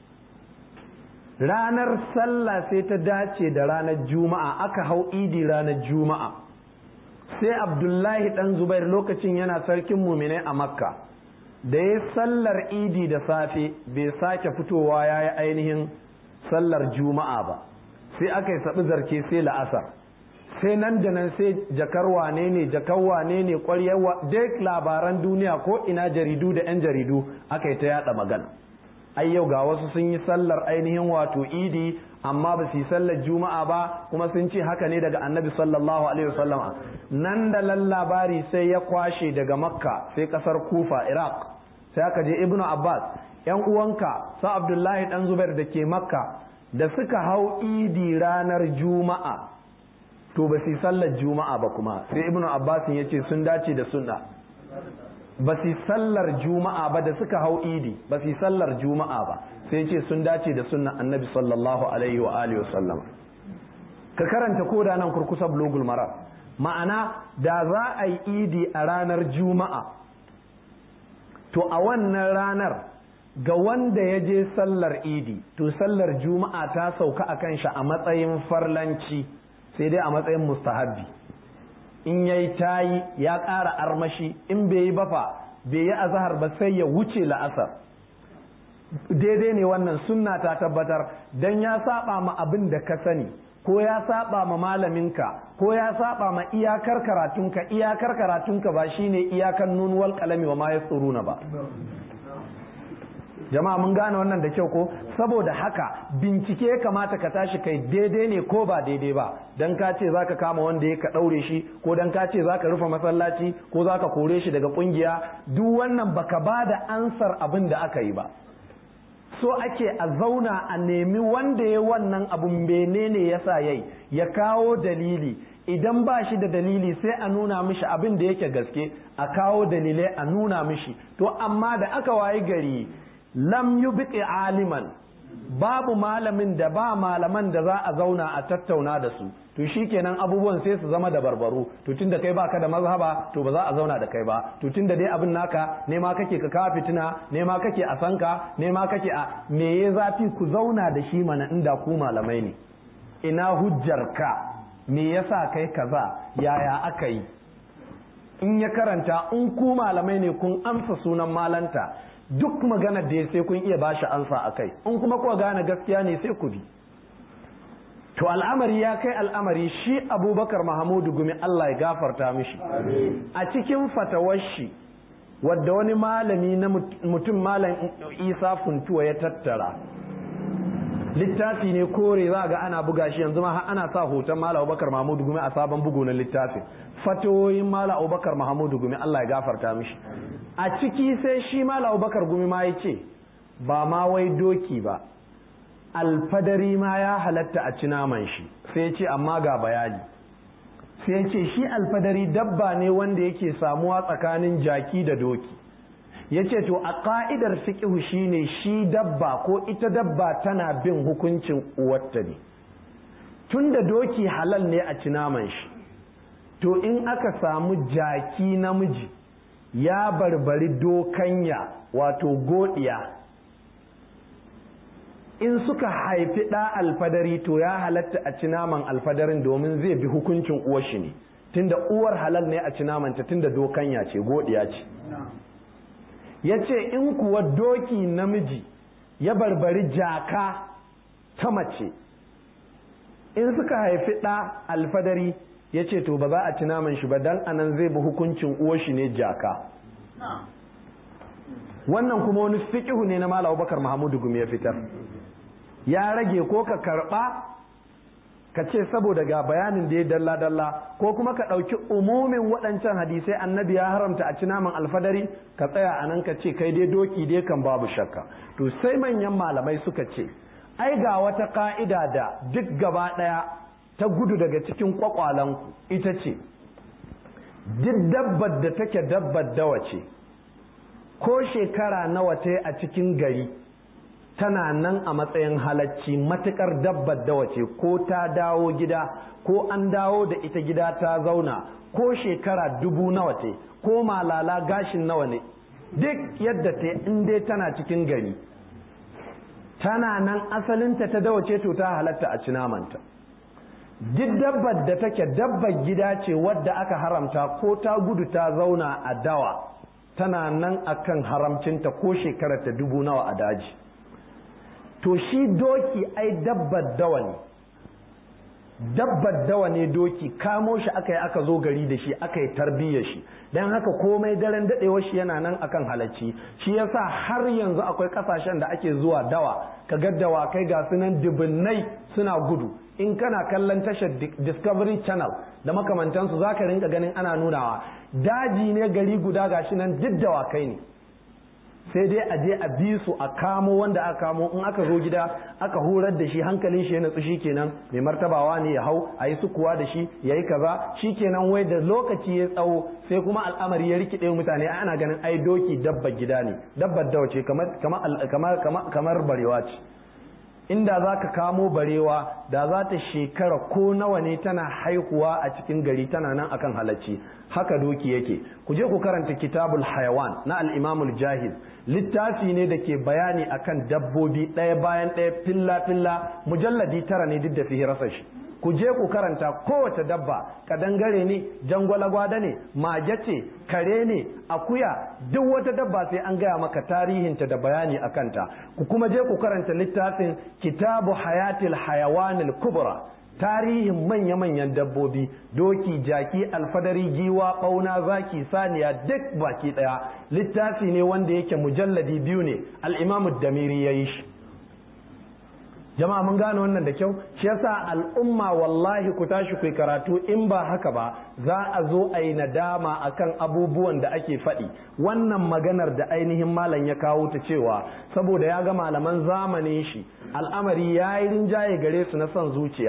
Speaker 1: Ranar sallah sai ta dace da ranar Juma'a, aka hau idi ranar Juma'a. Sai Abdullahi dan Zubair lokacin yana sarkin muminai a Makka, da ya sallar idi da safe bai sake fitowa ya yi ainihin sallar Juma'a ba, sai aka yi saɓi zarke sai la'asar, sai nan da nan sai jakar wane ne ƙwaryawa, duk labaran duniya ko ina jaridu da 'yan jaridu aka yi ta yada magana. Ai yau ga wasu sun yi sallar ainihin wato idi amma ba su yi sallar Juma'a ba, kuma sun ce haka ne daga Annabi sallallahu alaihi wasallam. Nan da labari sai ya kwashe daga Makka sai kasar Kufa, Iraq, sai aka je Ibnu Abbas, yan uwanka sa Abdullahi dan Zubair da ke Makka, da suka hau idi ranar Juma'a to ba su yi sallar Juma'a ba, kuma sai Ibnu Abbas ya ce sun dace da sunna. Ba su sallar Juma'a ba da suka hau idi, ba su sallar Juma'a ba, sai ce sun dace da sunnan Annabi sallallahu alaihi wa alihi wasallam. Ka karanta koda nan kurkusa Bulughul Maram. Ma'ana da za a yi idi a ranar Juma'a, to a wannan ranar ga wanda ya je sallar idi, to sallar Juma'a ta sauka a kan shi a matsayin farlanci, sai dai a matsayin mustahabbi. In yayi tayi ya ƙara armashi, in bai yi bafa bai yi azhar ba sai ya wuce la'asar. Daidai ne wannan, sunna ta tabbatar, dan ya saba ma abin da ka sani, ko ya saba ma malaminka, ko ya saba ma iyakar karatunka ba shine iyakan nun wal qalami wa ma yasuruna ba. Jama'a mun gane wannan da kyau ko? Saboda haka bincike kamata ka tashi kai daidai ne ko ba daidai ba, dan ka ce zaka kama wanda ya ka daure shi, ko dan ka ce zaka rufe masallaci, ko zaka kore shi daga kungiya, duk wannan baka ba da ansar abin da aka yi ba. So ake a zauna a nemi wanda ya wannan abun menene yasa yayi, ya kawo dalili, idan ba shi da dalili sai a nuna mishi abin da yake gaske, a kawo dalilai a nuna mishi. To amma da aka wayi gari lam yubqi aliman, babu malamin da ba malaman da za a zauna a tattauna da su, to shikenan abubuwan sai su zama da barbaro. To tunda kai baka da mazhaba to ba za a zauna da kai ba, to tunda dai abin naka ne ma kake ka kawo fitina, ne ma kake a sanka, ne ma kake a me ya zafi, ku zauna da shi mana inda ku malamai ne. Ina hujjarka, me yasa kai kaza, yaya aka yi? In ya karanta, in ku malamai ne kun amsa sunan malanta, duk maganar da ya sai kun iya bashi ansa a kai, in kuma kuwa gane gaskiya ne sai ku bi. To al'amari ya kai al'amari, shi Abubakar Mahamudu Gumi Allah ya gafarta mishi, a cikin fatawar shi wadda wani malami na mutum malam Isa Funtuwa ya tattara, littafi ne kore, za ga ana buga shi yanzu ma ana sa hoton malam Abubakar Mahamudu Gumi a sabon bugu na littafin, fatawoyin malam Abubakar Mahamudu Gumi Allah ya gafarta mishi. A ciki sai shi malam Abubakar Gumi ma ya ce ba ma wai doki ba, alfadari ma ya halatta a ci naman shi, sai ce amma ga bayani. Sai ce shi alfadari dabba ne wanda yake samuwa tsakanin jaki da doki. Ya ce to a ƙa'idar fiqhu shine shi dabba ko ita dabba tana bin hukuncin uwarta ne, tunda doki halal ne a ci naman shi, to in aka samu jaki namiji ya barbari dokanya wato godiya, in suka haifi ɗa alfadari to ya halatta a ci naman alfadarin domin zai bi hukuncin uwar shi ne, tunda uwar halal ne a ci namanta tunda dokanya ce, godiya ce. Ya ce in kuwa doki namiji ya barbari jaka ta mace, in suka haifi ɗa alfadari, ya ce to ba za a ci naman shi ba dan anan zai bi hukuncin uwar shi ne jaka. Wannan kuma wani fiqhu ne na Malam Abubakar Mahamudu Gumi ya fitar. Ya rage ko ka karɓa ka ce saboda ga bayanin da ya dalla dalla, ko kuma ka ɗauki umumin waɗancan hadisai annabi ya haramta a ci naman alfadari, ka tsaya a nan ka ce kai dai doki dai kan babu shakka. To sai manyan malamai suka ce ai ga wata ka'ida da duk gaba ɗaya ta gudu daga cikin kwakwalanku, ita ce duk dabbar da take dabbar dawa ce, ko shekara nawa ta a cikin gari tana nan a matsayin halacci, matukar dabbar dawa ce, ko ta dawo gida ko an dawo da ita gida ta zauna, ko shekara 1000 nawa ce, ko malala gashin nawa ne, duk yadda ta in dai tana cikin gari tana nan asalinta ta dawa ce, to ta halatta a ci namanta. Duk dabbar da take dabbar gida ce wadda aka haramta, ko ta gudu ta zauna a dawa, tana nan akan haramcinta ko shekarar ta 1000 nawa a daji. To shi doki ai dabbar dawa ne, dabbar dawa ne doki, kamo shi aka yi aka zo gari da shi aka yi tarbiyyar shi, don haka komai daren daɗewar shi yana nan akan halacci. Shi yasa har yanzu akwai ƙasashen da ake zuwa dawa, ka ga dawakai ga sunan dubunnai suna gudu. In kana kallon tashar Discovery Channel da makamantansu za ka rinka ganin ana nunawa, daji ne gari guda gashi nan duk dawakai ne, sai dai a je a bi su a kamo wanda aka kamo, in aka zo gida aka horar da shi hankalin shi ya natsu, shikenan mai martabawa ne ya hau a yi sukuwa da shi ya yi kaza, shikenan wai da lokaci ya tsawo sai kuma al'amari ya rikide mutane ana ganin ai doki dabbar gida ne, dabbar dawa ce kamar barewa ce. Inda za ka kamo barewa da za ta shekara ko nawa ne tana haihuwa a cikin gari tana nan akan halacci, haka doki yake. Ku je ku karanta kitabul hayawan na al-imamul jahiz, littafi ne da ke bayani akan dabbobi ɗaya bayan ɗaya filla filla, mujalladi 9 ne duk da fihirarsa shi. Ku je ku karanta kowace dabba, kadangare ne, jangwalagwada ne, mage ce, kare ne, akuya, duk wata dabba sai an gaya maka tarihinta da bayani a kanta. Ku kuma je ku karanta littafin kitabu hayatil hayawanil kubra, tarihin manya-manyan dabbobi, doki, jaki, alfadari, giwa, ɓauna, zaki, saniya, duk baki ɗaya. Littafi ne wanda yake mujalladi 2 ne, al-imamu damiri ya yi shi. Jama'a mun gane wannan da kyau, shi yasa al'umma wallahi ku tashi ku karatu, in ba haka ba za a zo a yi nadama akan abubuwan da ake faɗi. Wannan maganar da ainihin malam ya kawo ta cewa saboda ya ga malaman zamanin shi al'amari ya yi rinjaye gare su na son zuciya,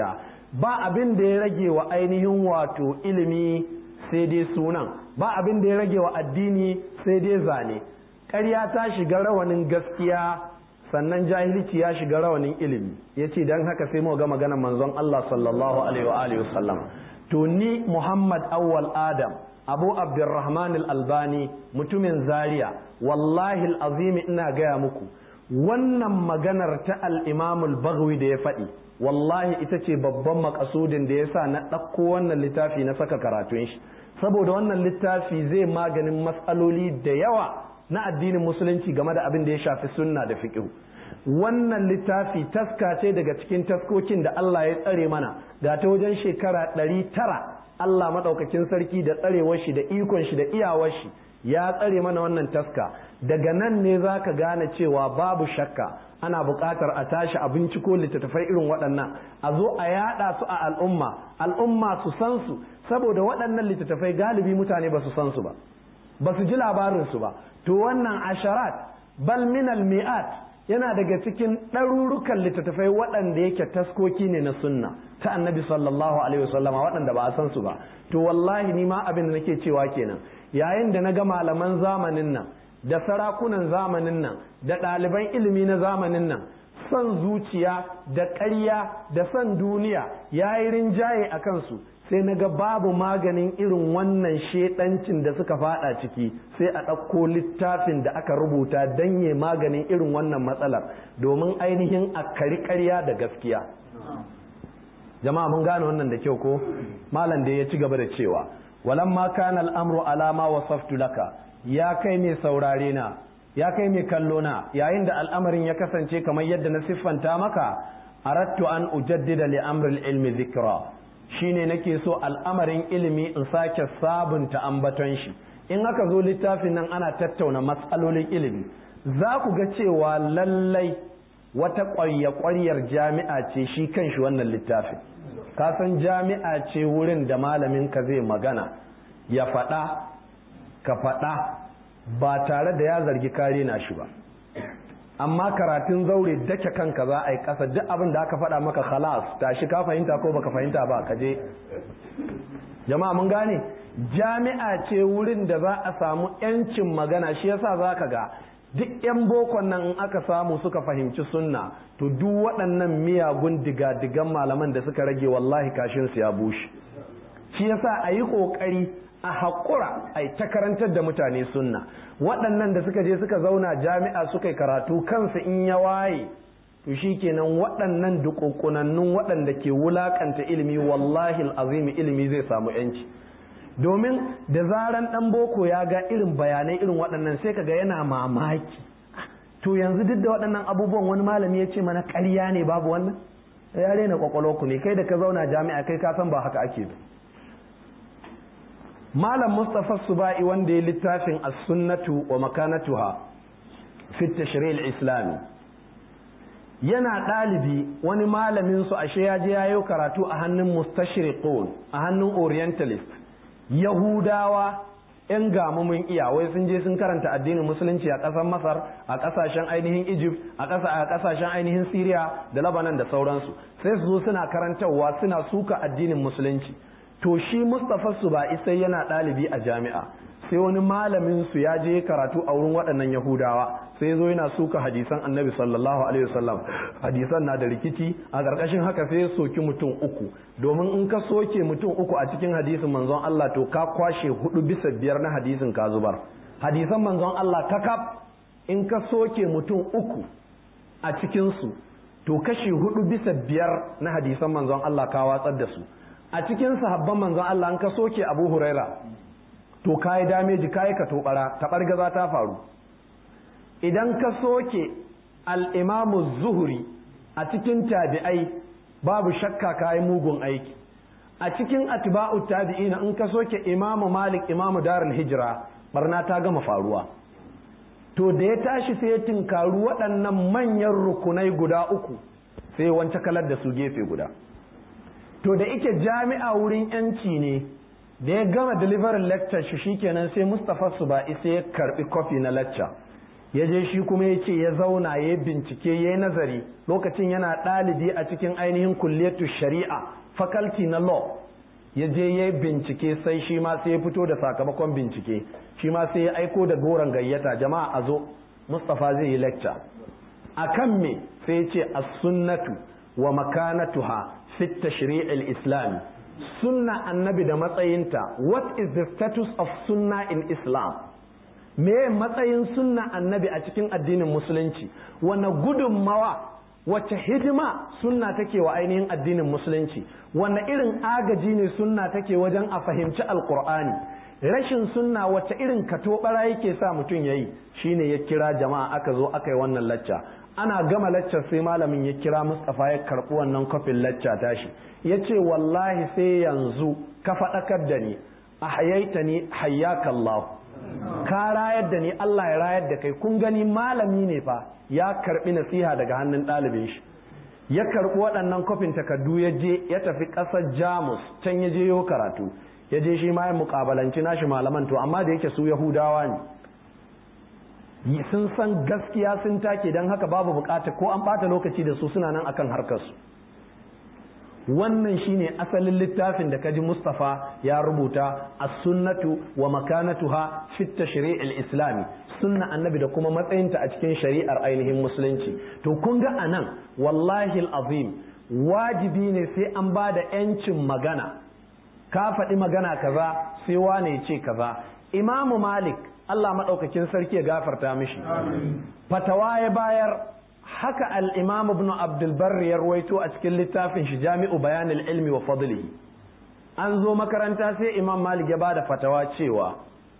Speaker 1: ba abin da ya rage wa ainihin wato ilimi sai dai sunan, ba abin da ya rage wa addini sai dai zane. ƙarya ta shiga rawanin gaskiya, sannan jahilci ya shiga rawanin ilimi. yace dan haka sai mu ga maganar manzon Allah sallallahu alaihi wa sallam. To ni Muhammad Awwal Adam Abu Abdurrahman Al-Albani mutumin Zaria, wallahi al-azim ina gaya muku wannan maganar ta al-Imam al-Baghawi da ya faɗi, wallahi ita ce babban makasudin da yasa na ɗauko wannan littafi na saka karatun shi, saboda wannan littafi zai maganin matsaloli da yawa na addinin musulunci game da abin da ya shafi sunna da fiqh. Wannan littafi taska ce daga cikin taskokin da Allah ya tsare mana, ga ta wajen shekara 900 Allah maɗaukakin sarki da tsarewar shi da ikon shi da iyawar shi ya tsare mana wannan taska. Daga nan ne za ka gane cewa babu shakka ana buƙatar a tashi a binciko littattafai irin waɗannan, a zo a yaɗa su a al'umma su san su, saboda waɗannan littattafai galibi mutane ba su san su ba su ji labarinsu ba. To wannan asharat bal minal mi'at yana daga cikin ɗarurukan littattafai waɗanda yake taskoki ne na sunna ta annabi sallallahu alaihi wasallama waɗanda ba a san su ba. To wallahi ni ma abin da nake cewa kenan, yayin da na ga malaman zamanin nan da sarakunan zamanin nan da ɗaliban ilimi na zamanin nan son zuciya da ƙarya da son duniya ya yi rinjaye a kansu, sai na ga babu maganin irin wannan shedancin da suka fada ciki sai a ɗauko littafin da aka rubuta don yi maganin irin wannan matsalar, domin ainihin a kari ƙarya da gaskiya. Jama'a mun gane wannan da kyau ko? Malam da ya ci gaba da cewa walamma kana al'amru alama wasaftu laka, ya kai mai saurare na, ya kai mai kallo na, yayin da al'amarin ya kasance kamar yadda na siffanta maka, aradtu an ujaddida li amril ilmi dhikra, shine nake so al'amarin ilimi in sake sabunta ambaton shi. In aka zo littafin nan ana tattauna matsalolin ilimi, za ku ga cewa lallai wata ƙwarya-ƙwaryar jami'a ce shi kanshi wannan littafin. Ka san jami'a ce wurin da malamin ka zai magana ya faɗa ka faɗa ba tare da ya zargi kare na shi ba. Amma karatun zaure dake kanka za a yi ƙasa, duk abin da aka faɗa maka khalas tashi, ka fahimta ko baka fahimta ba ka je. Jama'a mun gane, jami'a ce wurin da za a samu yancin magana. Shi yasa za ka ga duk yan bokon nan in aka samu suka fahimci sunna, to duk waɗannan miyagun diga-digan malaman da suka rage wallahi kashin su ya bushe. Shi yasa a yi ƙoƙari a haƙura a ta karantar da mutane sunna. Waɗannan da suka je suka zauna jami'a suka yi karatu kansu in ya waye, to shi kenan waɗannan duƙuƙunannun waɗanda ke wulaƙanta ilimi, wallahi azimi ilimi zai samu yanci. Domin da zaran ɗan boko ya ga irin bayanai irin waɗannan sai kaga yana mamaki, to yanzu duk da waɗannan abubuwan wani malami ya ce mana ƙarya ne babu wannan? Ya rena kwakwalwarku ne, kai da ka zauna jami'a kai ka san ba haka ake ba. Malam Mustapha Subai wanda ya littafin as-sunnatu wa makanatuha fi at-tashri' al-islami, yana ɗalibi wani malamin su ashe ya je yayo karatu a hannun mustashriqun, a hannun orientalist, Yahudawa ‘yan gamumin iyawai sun je sun karanta addinin musulunci a ƙasar Masar, a ƙasashen ainihin Egypt, a ƙasashen ainihin Syria da Lebanon da sauransu, sai su zo suna karantarwa suna suka addinin musulunci. To shi Mustapha Subai sai yana ɗalibi a jami'a, sai wani malamin su ya je karatu a wurin waɗannan Yahudawa, sai zo yana suka hadisan Annabi sallallahu alaihi wasallam. Hadisan na da rikici, a ƙarƙashin haka sai ya soki mutum uku, domin in ka soke mutum uku a cikin hadisin manzon Allah to ka kwashe 4/5 na hadisin ka zubar. Hadisan manzon Allah kakaf in ka soke mutum uku a cikin su to kashi 4/5 na hadisan manzon Allah ka watsar da su. A cikin sahabban manzon Allah an ka soke Abu Huraira to kai dameji, kai ka tobara, tabargaza ta faru. Idan ka soke al-Imam az-Zuhri a cikin tabi'ai babu shakka kai mugun aiki. A cikin atba'u tabi'ina in ka soke Imam Malik, Imam Darul Hijra, barna ta gama faruwa. To da ya tashi sai ya tinkaru waɗannan manyan rukunai guda uku, sai wance kalar da su gefe guda. To da ike jami'a wurin yanci ne, da ya gama delivery lecture shi shikenan sai Mustapha Subai sai ya karbi kofi na lecture, ya je shi kuma ya ce ya zauna ya bincike ya yi nazari. Lokacin yana ɗalibi a cikin ainihin kulliyatu shari'a faculty na law ya je ya bincike sai shi ma sai ya fito da sakamakon bincike shi ma sai ya aiko da goron gayyata jama'a a zo Mustapha zai yi lecture akan me sai ya ce as-sunnatu wa makanatuha fi at-tashri' al-islami sunna annabi da matsayinta. What is the status of sunna in Islam? Me matsayin sunna annabi a cikin addinin musulunci? Wane gudunmawa wace hidima sunna take wa ainihin addinin musulunci? Wane irin agaji ne sunna take wajen a fahimci alkur'ani? Rashin sunna wace irin katobara yake sa mutum yayi? Shine ya kira jama'a aka zo aka yi wannan lacca. Ana gama laccar sai malamin ya kira Mustapha ya karɓi wannan kofin lacca tashi ya ce wallahi sai yanzu ka faɗakar da ni a hayaita ni hayyakallahu ka rayar da ni Allah ya rayar da kai. kun gani malami ne fa ya karɓi nasiha daga hannun ɗalibin shi ya karɓi waɗannan kofin takardu ya je ya tafi ƙasar Jamus can ya je yo karatu ya je shi ma ya muƙabalanci nashi malaman to amma da yake su Yahudawa ne sun san gaskiya sun take don haka babu bukata ko an bata lokaci da su suna nan akan harkarsu. Wannan shine asalin littafin da kaji Mustapha ya rubuta as-sunnatu wa makanatuha fi at-tashri' al-islami, sunna annabi da kuma matsayinta a cikin shari'ar ainihin musulunci. To kun ga anan wallahi al-azim wajibi ne sai an ba da yancin magana. Ka faɗi magana kaza sai wane ce kaza. Imamu Malik Allah maɗaukakin sarki ya gafarta mishi. Fatawa ya bayar haka al-Imam Ibn Abdul Barr ya ruwaito a cikin littafin shi Jami'u Bayanil Ilmi wa Fadlihi. An zo makaranta sai Imam Malik ya bada fatawa cewa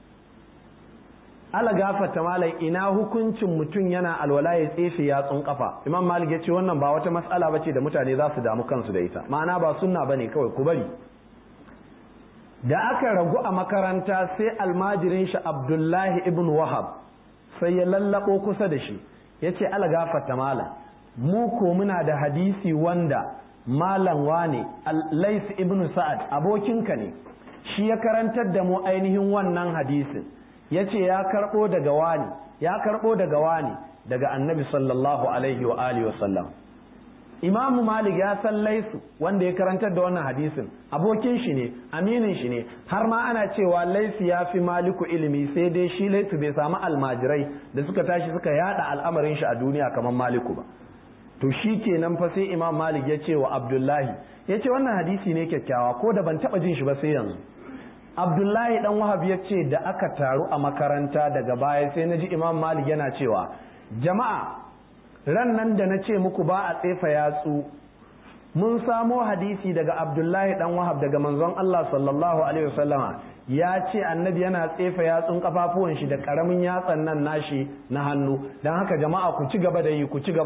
Speaker 1: ala gafarta malai ina hukuncin mutum yana alwala ya tsefe yatsun kafa. Imam Malik ya ce wannan ba wata mas'ala bace da mutane za su damu kansu da ita. Ma'ana ba sunna bane kawai ku bari. Da aka ragu a makaranta sai almajirin shi Abdullahi ibn Wahab sai ya lallabo kusa da shi ya ce ala gafarta malam mu ko muna da hadisi wanda malam wane Lais ibn Sa'ad abokinka ne shi ya karantar da mu ainihin wannan hadisin ya ce ya karɓo daga wani daga annabi sallallahu alaihi wa alihi wa sallam. Imamu Malik ya san Laisu wanda ya karantar da wannan hadisin abokin shi ne aminin shi ne har ma ana cewa Laisu ya fi Maliku ilimi sai dai shi Laisu bai samu almajirai da suka tashi suka yada al'amarin shi a duniya kamar Maliku ba. To shi kenan fa sai Imam Malik ya ce wa Abdullahi ya ce wannan hadisi ne kyakkyawa ko da ban taba jin shi ba sai yanzu. Abdullahi dan Wahab ya ce da aka taru a makaranta daga baya sai na ji Imam Malik yana cewa jama'a ran nan da na ce muku ba a tsefa yatsu mun samo hadisi daga Abdullahi dan Wahab daga manzon Allah sallallahu alaihi wasallama ya ce annabi yana tsefa yatsun kafafuwan shi da karamin yatsan nan nashi na hannu dan haka jama'a ku ci gaba da yi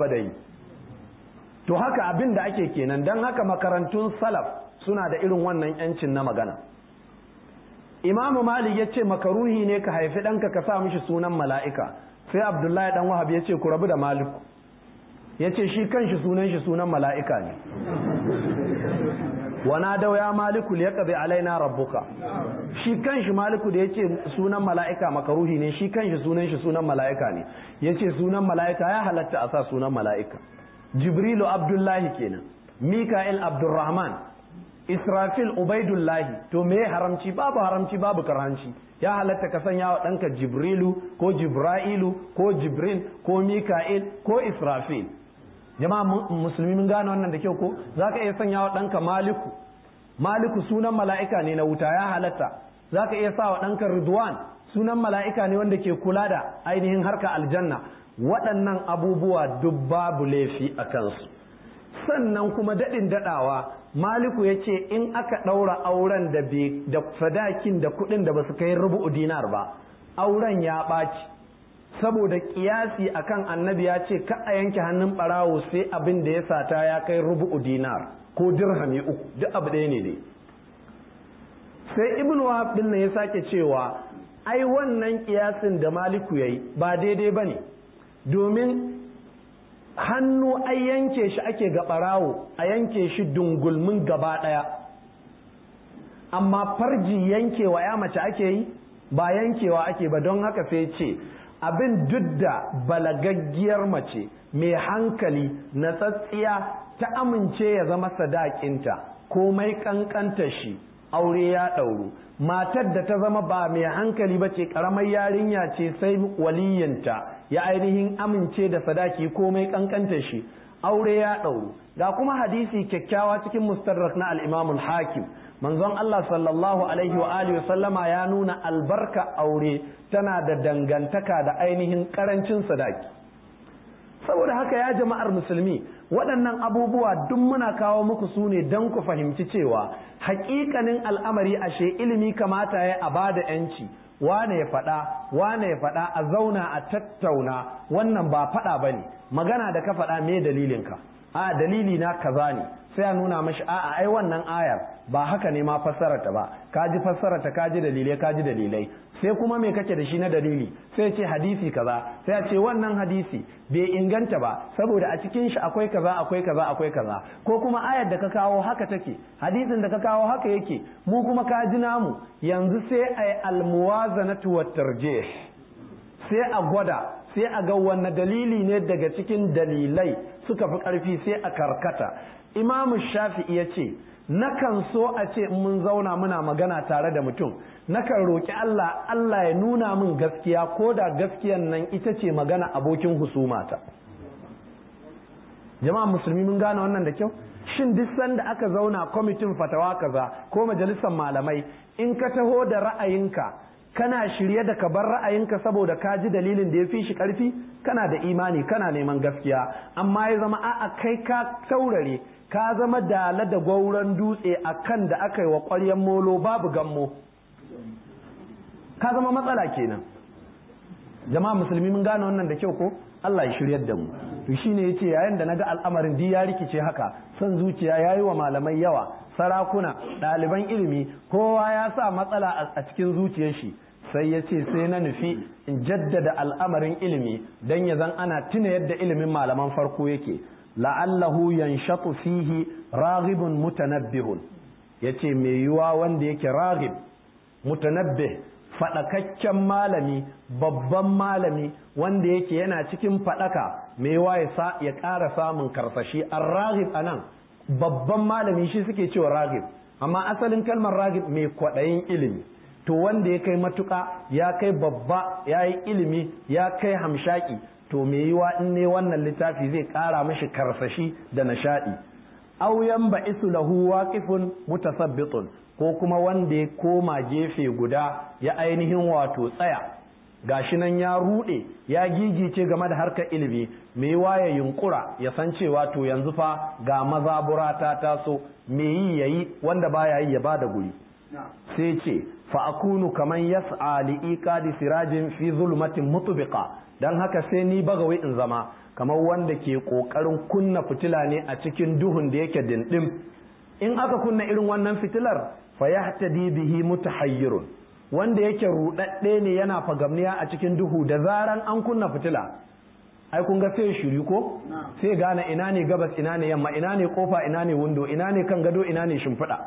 Speaker 1: to haka abin da ake kenan dan haka makarantun salaf suna da irin wannan yancin na magana. Imamu Malik ya ce makaruhi ne ka haifi ɗanka ka sa mishi sunan mala'ika sai Abdullahi dan Wahab ya ce ku rabu da Maliku ya ce shi kanshi sunan mala'ika ne. Wana dau ya Maliku ya ƙazi alaina rabbuka shi kanshi Maliku da ya ce sunan mala'ika makaruhi ne shi kanshi sunan mala'ika ne ya ce sunan mala'ika ya halatta a sa sunan mala'ika. Jibrilu Abdullahi kenan, Mika'il Abdurrahman, Israfil Ubaidullahi. To me haramci? Babu haramci babu karhanci. Ya halatta ka sanya wa ɗanka Jibrilu ko Jibra'ilu ko Jibril ko Mika'il ko Israfil. Jama'a musulmi mun gane wannan da kyau ko? Za ka iya sanya wa ɗanka Maliku. Maliku sunan mala'ika ne na wuta ya halatta. Za ka iya sa wa ɗanka Ridwan sunan mala'ika ne wanda ke kula da ainihin harka aljanna. Waɗannan abubuwa duk babu laifi a kansu. Sannan kuma daɗin daɗawa Maliku ya ce in aka ɗaura auren da sadakin da kuɗin da ba su kai rubu'u dinar ba auren ya ɓaci saboda ƙiyasi akan annabi ya ce ka a yanke hannun ɓarawo sai abin da ya sata ya kai rubu'u dinar ko dirhami 3 duk abu ɗaya ne dai. Sai Ibn Wahab ɗin ya sake cewa ai wannan ƙiyasin da Maliku ya yi ba daidai ba ne domin hannu ai yanke shi ake ga ɓarawo a yanke shi dungulmin gaba ɗaya amma farji yankewa ya mace ake yi ba yankewa ake ba don haka sai ce abin duk da balagaggiyar mace mai hankali na tsatsiya ta amince ya zama sadakinta komai kankanta shi aure ya ɗauru. Matar da ta zama ba mai hankali ba ce ƙaramar yarinya ce sai waliyinta ya ainihin amince da sadaki komai kankanta shi aure ya ɗauru. Ga kuma hadisi kyakkyawa cikin mustadrak na al-Imam al-Hakim, manzon Allah sallallahu alaihi wa alihi sallama ya nuna albarka aure tana da dangantaka da ainihin karancin sadaki. Saboda haka ya jama'ar musulmi, waɗannan abubuwa duk muna kawo muku su ne don ku fahimci cewa haƙiƙanin al'amari ashe ilimi kamata ya a bada yanci, wane ya faɗa a zauna a tattauna, wannan ba faɗa bane. Magana da ka faɗa me dalilinka? A dalili na kaza ne, sai a nuna mashi a'a ai wannan ayar ba haka ne ma fassararta ba, kaji fassararta, kaji dalilai, sai kuma me kake da shi na dalili? Sai ce hadisi kaza, sai a ce wannan hadisi bai inganta ba saboda a cikin shi akwai kaza, ko kuma ayar da ka kawo haka take, hadisin da ka kawo haka yake, mu kuma kaji namu. Yanzu sai ai almuwazanatu wat tarjih, sai a gwada, sai a ga wanne dalili ne daga cikin dalilai suka fi ƙarfi, sai a karkata. Imamu Shafi'i ya ce, nakan so a ce mun zauna muna magana tare da mutum, nakan roƙi Allah ya nuna min gaskiya, ko da gaskiyan nan ita ce magana abokin husumata. Jama'a musulmi mun gane wannan da kyau? Shin duk sanda aka zauna kwamitin fatawa kaza ko majalisar malamai, in ka taho da ra'ayinka, kana shirye da ka bar ra'ayinka saboda ka ji dalilin da ya fi shi ƙarfi? Kana da imani, kana neman gaskiya, amma ya zama a'a kai ka taurare, ka zama dala da gwauron dutse a kan da aka yi wa ƙwaryen molo babu gammo, ka zama matsala kenan. Jama'a musulmi mun gane wannan da kyau ko? Allah ya shiryar da mu. To shine yace yayin da naga al'amarin di ya rikice haka, son zuciya yayi wa malamai yawa, sarakuna, ɗaliban ilimi, kowa ya sa matsala a cikin zuciyar shi, sai ya ce sai na nufi in jaddada al'amarin ilimi don ya zan ana tuna yadda ilimin malaman farko yake. La'allahu yanshatu fihi raghibun mutanabbihun, yace mai yiwa wanda yake raghib mutanabbih, faɗakakken malami, babban malami wanda yake yana cikin faɗaka, mai yiwa ya ƙara samun karsashi. Ar-raghib anan babban malami shi suke cewa raghib, amma asalin kalmar raghib mai kwaɗayin ilimi. To wanda ya kai matuƙa, ya kai babba, ya yi ilimi, ya kai hamshaki, to me yiwa in ne wannan littafi zai ƙara mashi karsashi da nishaɗi. Aw yanba'isu lahu waqifun mutasabbitun, ko kuma wanda ya koma gefe guda ya ainihin wato tsaya, gashi nan ya ruɗe, ya gigice game da harkar ilimi, me yiwa ya yunkura ya san cewa to yanzu fa ga mazabura ta taso, me yi yayi, wanda baya yi ya bada guri. Sai ce fa akunu kaman yas'a li iqadi sirajin fi zulmatin mutbiqa, dan haka sai ni bagawi in zama kamar wanda ke kokarin kunna fitila ne a cikin duhun da yake dindim. In aka kunna irin wannan fitilar, fa yahtadi bihi mutahayyirun, wanda yake rudadde ne yana fagamniya a cikin duhu, da zaran an kunna fitila, ai kun ga sai shiri ko, sai gane ina ne gabas, ina ne yamma, ina ne kofa, ina ne window, ina ne kan gado, ina ne shimfiɗa.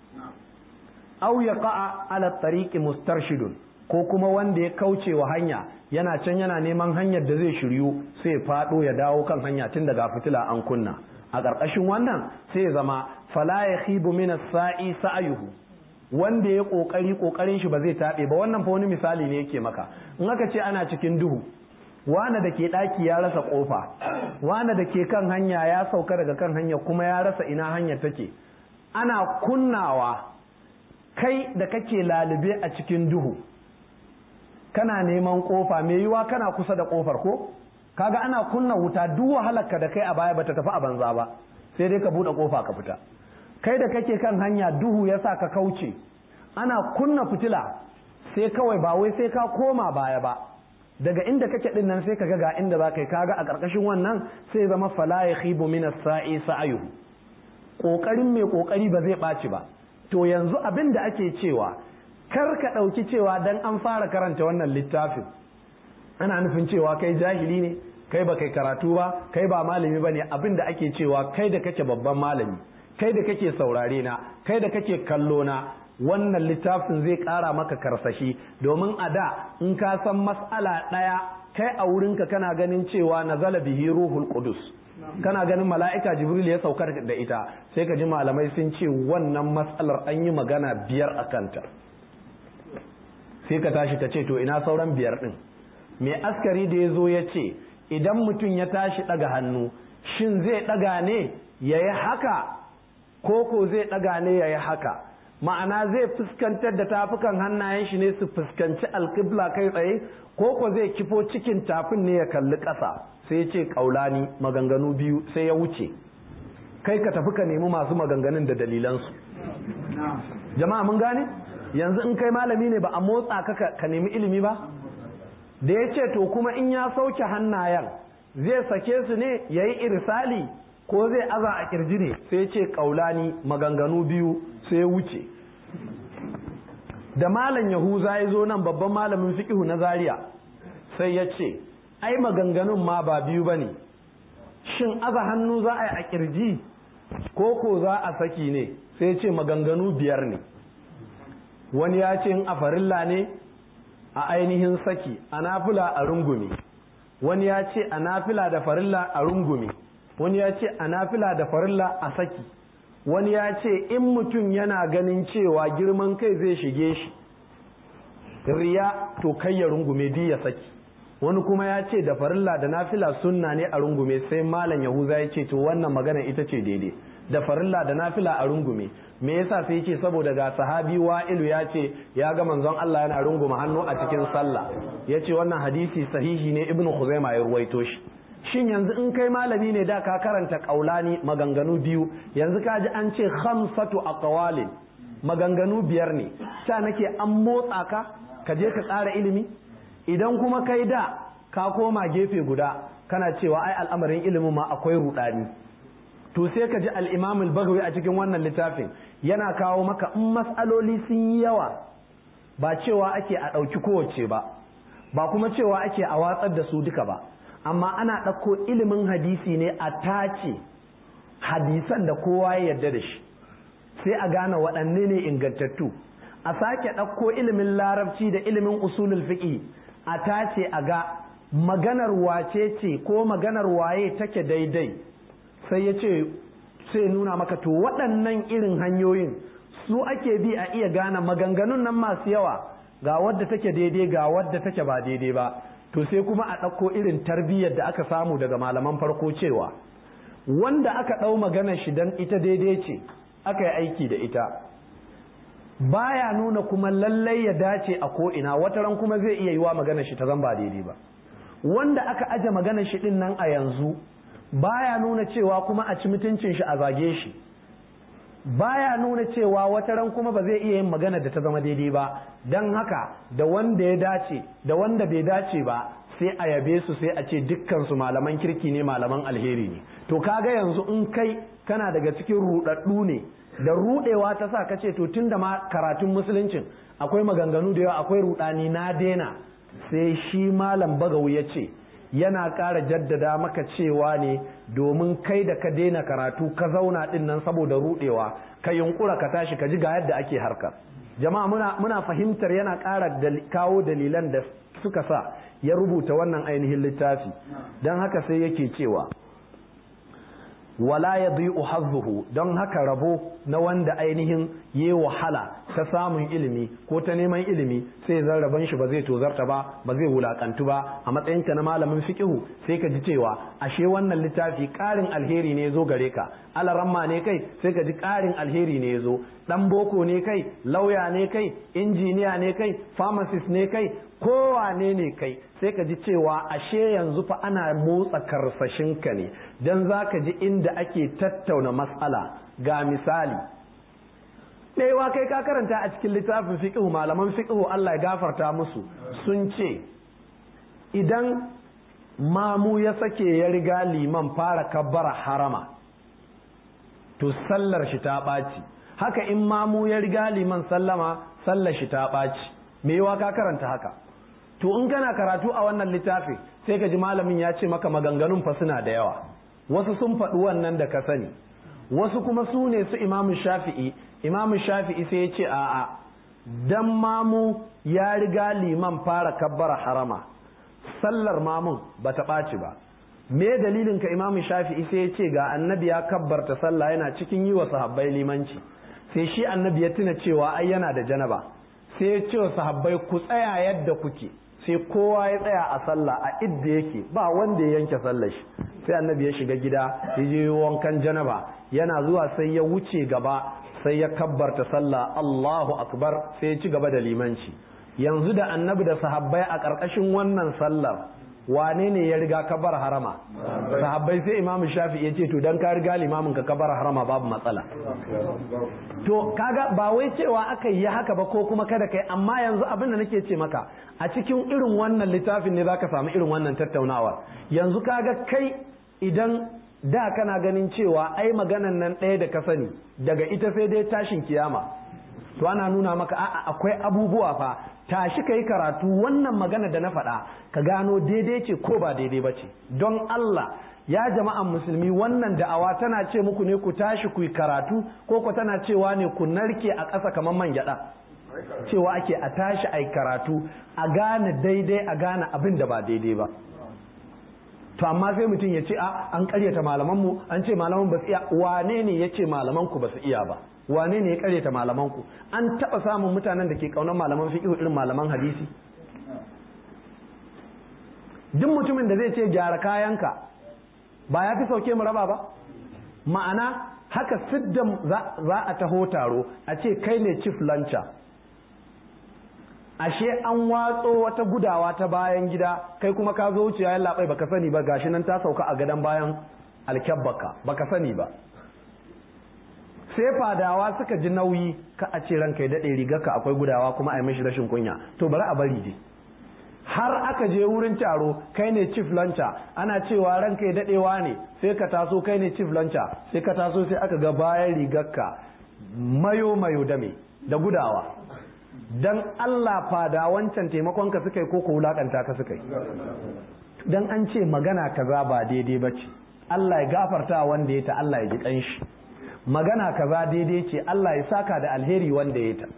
Speaker 1: Aw yaqa'a ala tariqi mustarshidun, ko kuma wanda ya kauce wa hanya, yana can yana neman hanyar da zai shiryu, sai fado ya dawo kan hanya tun daga fitila an kunna. A ƙarƙashin wannan sai zama fala yakhibu min as-sa'i sa'yuhu, wanda ya kokarin shi ba zai tabe ba. Wannan fa wani misali ne yake maka. In aka ce ana cikin duhu, wane da ke ɗaki ya rasa ƙofa, wane da ke kan hanya ya sauka daga kan hanya kuma ya rasa ina hanyar take, ana kunnawa, kai da kake lalube a cikin duhu kana neman kofa, mai yiwa kana kusa da kofar ko, kaga ana kunna wuta, duk wahalarka da kai a baya bata tafi a banza ba, sai dai ka bude kofa ka fita. Kai da kake kan hanya duhu yasa ka kauce, ana kunna fitila, sai kawai ba wai sai ka koma baya ba, daga inda kake din nan sai kaga ga inda za ka yi. Kaga a ƙarƙashin wannan sai zama fala yakhibu min as-sa'i sa'yuhu, kokarin mai kokari ba zai ɓaci ba. To yanzu abin da ake cewa, kar ka ɗauki cewa dan an fara karanta wannan littafin ana nufin cewa kai jahili ne, kai ba kai karatu ba, kai ba malami ba ne. Abin da ake cewa kai da kake babban malami, kai da kake saurare na, kai da kake kallo na, wannan littafin zai ƙara maka karsashi, domin a da in ka san mas'ala ɗaya kai a wurinka kana ganin cewa nazala bihi ruhul qudus, kana ganin mala'ika jibril ya saukar da ita, sai ka ji malamai sun ce wannan matsalar an yi magana 5 a kanta. sai ka tashi ka ce to ina sauran 5 din. mai askari da ya zo ya ce idan mutum ya tashi daga hannu shin zai daga ne ya yi haka ko zai daga ne ya yi haka, ma'ana zai fuskantar da tafukan hannayen shi ne su fuskanci alƙibla kai tsaye ko zai kifo cikin tafin ne ya kalli ƙasa. sai ya ce ƙaulani, maganganu 2, sai ya wuce. kai ka tafi ka nemi masu maganganun da dalilansu. jama'a mun gane yanzu in kai malami ne ba a motsa ka nemi ilimi ba. da ya ce to kuma in ya sauke hannayen zai sake su ne ya yi irsali ko zai aza a kirji ne, sai ya ce ƙaulani, maganganu 2, sai ya wuce. da malam yahuza ya zo nan, babban malamin fiqhu na Zaria, sai ya ce ai maganganun ma ba 2 bane, shin aza hannu za a yi a kirji ko za a saki ne, sai ya ce maganganu 5 ne. wani ya ce in a farilla ne a ainihin saki, a nafila a rungume, wani ya ce a nafila da farilla a rungume, wani ya ce a nafila da farilla a saki, wani ya ce in mutum yana ganin cewa girman kai zai shige shi, riya to kai ya rungume di ya saki, wani kuma ya ce da farilla da nafila sunna ne a rungume. sai malam yahuza ya ce to wannan magana ita ce daidai, da farilla da nafila a rungume. me yasa sai ce saboda ga sahabi wa'ilu ya ce ya ga manzon Allah yana runguma hannu a cikin sallah, ya ce wannan hadisi sahihi ne, ibnu khuzaima ya ruwaito shi. shin yanzu in kai malami ne da ka karanta ƙaulani, maganganu 2, yanzu ka ji an ce 5 aqwalin, maganganu 5 ne, sha nake an motsa ka je ka tsara ilimi. idan kuma kai da ka koma gefe guda kana cewa ai al'amarin ilimin ma akwai rudani, to sai ka ji al-Imam al-Baghawi a cikin wannan littafin yana kawo maka in mas'aloli sun yi yawa, ba cewa ake a ɗauki kowace ba kuma cewa ake a watsar da su duka ba, amma ana ɗauko ilimin hadisi ne a tace hadisan da kowa ya yarda da shi, sai a gane waɗanne ne ingantattu. a sake ɗauko ilimin larabci da ilimin usulul fiqh a tace a ga maganar wace ce ko maganar waye take daidai. sai ya ce sai nuna maka to waɗannan irin hanyoyin su ake bi a iya gane maganganun nan masu yawa, ga wadda take daidai ga wadda take ba daidai ba. to sai kuma a ɗauko irin tarbiyyar da aka samu daga malaman farko cewa wanda aka ɗau maganar shi dan ita daidai ce aka yi aiki da ita, baya nuna kuma lallai ya dace a ko'ina, wataran kuma zai iya yiwa maganar shi ta zan ba daidai ba. wanda aka aje maganar shi ɗin nan a yanzu baya nuna cewa kuma a ci mutuncin shi a zage shi, baya nuna cewa wataran kuma ba zai iya yin magana da ta zama daidai ba. don haka da wanda ya dace da wanda bai dace ba sai a yabe su, sai a ce dukkan su malaman kirki ne, malaman alheri ne. to kaga yanzu in kai kana daga cikin rudaddu ne da rudewa ta sa kace to tunda ma karatun musuluncin akwai maganganu da yawa, akwai rudani, na daina. sai shi malam Bagawi ya ce yana ƙara jaddada maka cewa ne domin kai da ka daina karatu ka zauna din nan saboda rudewa, ka yunkura ka tashi ka ji ga yadda ake harkar. jama'a muna fahimtar yana ƙara kawo dalilan da suka sa ya rubuta wannan ainihin littafi. don haka sai yake cewa wala yadhi'u hazzuhu, don haka rabo na wanda ainihin yi wahala ta samun ilimi ko ta neman ilimi sai zan rabon shi ba zai tozarta ba zai wulakantu ba. a matsayinka na malamin fiqhu sai ka ji cewa ashe wannan littafi ƙarin alheri ne zo gare ka, alaramma ne kai sai ka ji ƙarin alheri ne zo, dan boko ne kai, lauya ne kai, injiniya ne kai, pharmacist ne kai, kowane ne kai, sai ka ji cewa ashe yanzu fa ana motsa karsashinka ne, don za ka ji inda ake tattauna matsala. ga misali ɗaya kai ka karanta a cikin littafin fiqhu, malaman fiqhu Allah ya gafarta musu sun ce idan mamu ya sake ya riga liman fara kabbara harama to sallar shi ta ɓaci, haka in mamu ya riga liman sallama sallar shi ta ɓaci. me yawa ka karanta haka? to in kana karatu a wannan littafi sai ka ji malamin ya ce maka maganganun fa suna da yawa, wasu sun faɗi wannan da ka sani, wasu kuma su ne su imamu shafi'i sai ya ce a'a dan mamu ya riga liman fara kabbara harama sallar mamun ba ta ɓaci ba. Me dalilin ka imamu shafi'i sai ya ce ga annabi ya kabbarta sallah yana cikin yi wa sahabbai limanci, sai shi annabi ya tuna cewa ai yana da janaba, sai ya ce wa sahabbai ku tsaya yadda kuke, sai kowa ya tsaya a sallah a idda yake, ba wanda ya yanke sallar shi. Sai annabi ya shiga gida ya je wankan janaba, yana zuwa sai ya wuce gaba sai ya kabbarta sallah Allahu akbar, sai ya ci gaba da limanci. Yanzu da annabi da sahabbai a ƙarƙashin wannan sallar, wane ne ya riga kabar harama? Sahabbai. Sai imamu shafi ya ce to dan ka riga limamin ka kabar harama babu matsala. To kaga ba wai cewa aka yi haka ba ko kuma kada kai, amma yanzu abin da nake ce maka a cikin irin wannan littafin ne zaka samu irin wannan tattaunawa. Yanzu kaga kai idan da kana ganin cewa ai maganan nan ɗaya da ka sani daga ita sai dai tashin kiyama, to ana nuna maka a'a akwai abubuwa fa, tashi ka yi karatu wannan magana da na faɗa ka gano daidai ce ko ba daidai ba ce. Don Allah ya jama'an musulmi, wannan da'awa tana ce muku ne ku tashi ku yi karatu ko ku tana cewa ne ku narke a ƙasa kamar man gyaɗa? Cewa ake a tashi a yi karatu a gane daidai a gane abin da ba daidai ba. To amma sai mutum ya ce an ƙaryata malamanmu, an ce malaman ba su iya. Wane ne ya ce malamanku ba su iya ba? Wane ne ya karyata malamanku? An taɓa samun mutanen da ke ƙaunar malaman fiqh irin malaman hadisi? Duk mutumin da zai ce gyara kayanka ba ya fi sauke mu raba ba? Ma'ana haka siddan za a taho taro a ce kai ne chief luncher, ashe an watso wata gudawa ta bayan gida, kai kuma ka zo wuce yayin labai baka sani ba, gashi nan ta sauka a gadon bayan alkyabbaka baka sani ba. Sai fadawa suka ji nauyi ka a ce ranka ya daɗe rigarka akwai gudawa kuma a yi mishi rashin kunya, to bari a bari dai. Har aka je wurin taro kai ne chief luncher, ana cewa ranka ya daɗewa ne, sai ka taso kai ne chief luncher, sai ka taso sai aka ga bayan rigarka mayo da me da gudawa. Dan Allah fada wancan taimakon ka suka yi ko wulakanta ka suka yi? Dan an ce magana kaza ba daidai ba ce, Allah ya gafarta wanda ya ta, Allah ya ji kanshi. Magana kaza daidai ce, Allah ya saka da alheri wanda ya ta.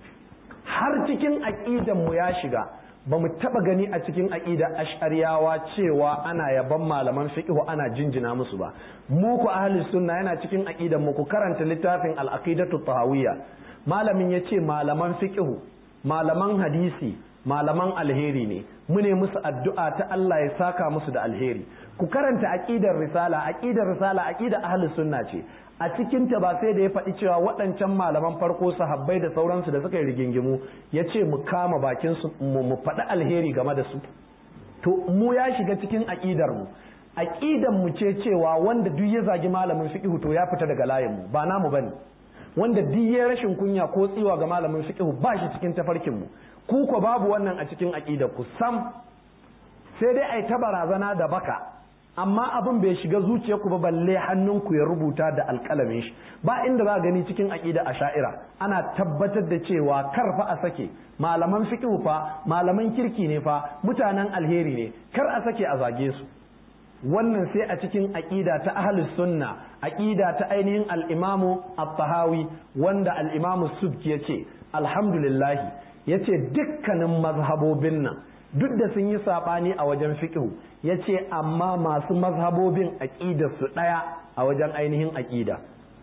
Speaker 1: Har cikin aqidan mu ya shiga, ba mu taba gani a cikin aqida ash'ariyawa cewa ana yaban malaman fiqh ana jinjina musu ba. Mu ku ahlus sunna yana cikin aqidan mu, ku karanta littafin al-aqidatu tahawiyya. Malamin yace malaman fiqh, malaman hadisi, malaman alheri ne, mu ne musu addu'a ta Allah ya saka musu da alheri. Ku karanta aqidar risala aqida ahlus sunna ce. A cikinta ba sai da ya faɗi cewa waɗancan malaman farko sahabbai da sauransu da suka yi rigingimu ya ce mu kama bakin su mu faɗi alheri game da su. To mu ya shiga cikin aƙidar mu, aƙidar mu ce cewa wanda duk ya zagi malamin fiqh to ya fita daga layin mu, ba namu bane. Wanda duk ya rashin kunya ko tsiwa ga malamin fiqh ba shi cikin tafarkin mu. Ku ko babu wannan a cikin aƙidar ku sam, sai dai ai ta barazana da baka. Amma abin bai shiga zuciyarku ba, balle hannunku ya rubuta da alƙalamin shi. Ba inda za gani cikin aqida asha'ira ana tabbatar da cewa kar fa a sake malaman fiqh fa malaman kirki ne fa mutanen alheri ne, kar a sake a zage su. Wannan sai a cikin aqida ta ahlus sunna, aqida ta ainihin al-imamu at-tahawi, wanda al-imamu subki yace alhamdulillah, yace dukkanin mazhabobin nan duk da sun yi saɓani a wajen fiƙihu, ya ce amma masu mazhabobin aƙidarsu ɗaya a wajen ainihin aƙida.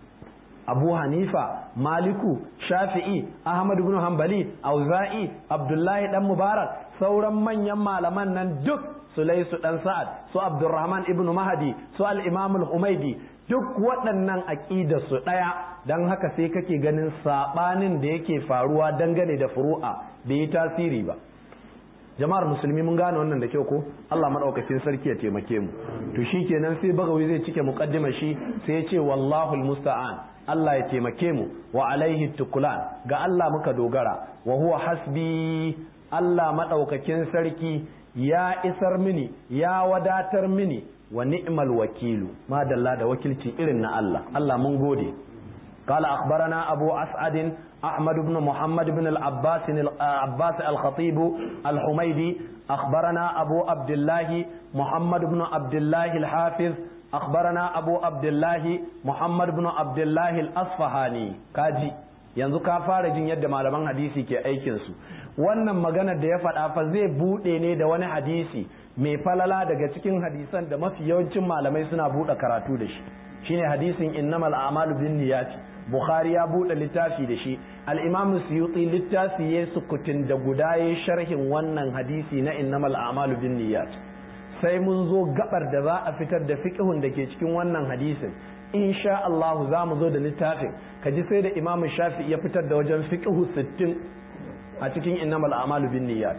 Speaker 1: Abu Hanifa, Maliku, Shafi'i, Ahmad ibn Hanbali, Auza'i, Abdullahi dan Mubarak, sauran manyan malaman nan duk su Laisu dan Sa'ad, su Abdurrahman ibn Mahdi, su al-Imam al-Humaydi, duk waɗannan aƙidarsu ɗaya. Dan haka sai kake ganin saɓanin da yake faruwa dangane da furu'a bai yi tasiri ba. Jama'ar musulmi mun gane wannan da kyau ko? Allah madaukakin sarki ya taimake mu. To shikenan sai Bagawi zai cike muqaddima shi sai ya ce wallahu almusta'an, Allah ya taimake mu, wa alaihi tukulan, ga Allah muka dogara, wa huwa hasbi, Allah madaukakin sarki ya isar mini, ya wadatar mini, wa ni'mal wakilu, madalla da wakilci irin na Allah. Allah mun gode. قال أخبرنا أبو أسعد أحمد بن محمد بن العباس الخطيب الحميدي أخبرنا أبو عبد الله محمد بن عبد الله الحافظ أخبرنا أبو عبد الله محمد بن عبد الله الأصفهاني كاجي yanzu ka fara jin yadda malaman hadisi ke aikin su. Wannan magana da ya faɗa fa zai buɗe ne da wani hadisi mai falala daga cikin hadisan da mafi yawancin malamai suna buɗe karatu da shi, shine hadisin innamal a'malu binniyati. Bukhari ya buɗe littafi da shi, al-Imam Suyuti littafi ya sukutun da guda ya sharhin wannan hadisi na innamal a'malu binniyat. Sai mun zo gabar da za a fitar da fiqhun da ke cikin wannan hadisin, insha Allah za mu zo da littafin kaji sai da Imam Shafi'i ya fitar da wajen fiqhu 60 a cikin innamal a'malu binniyat.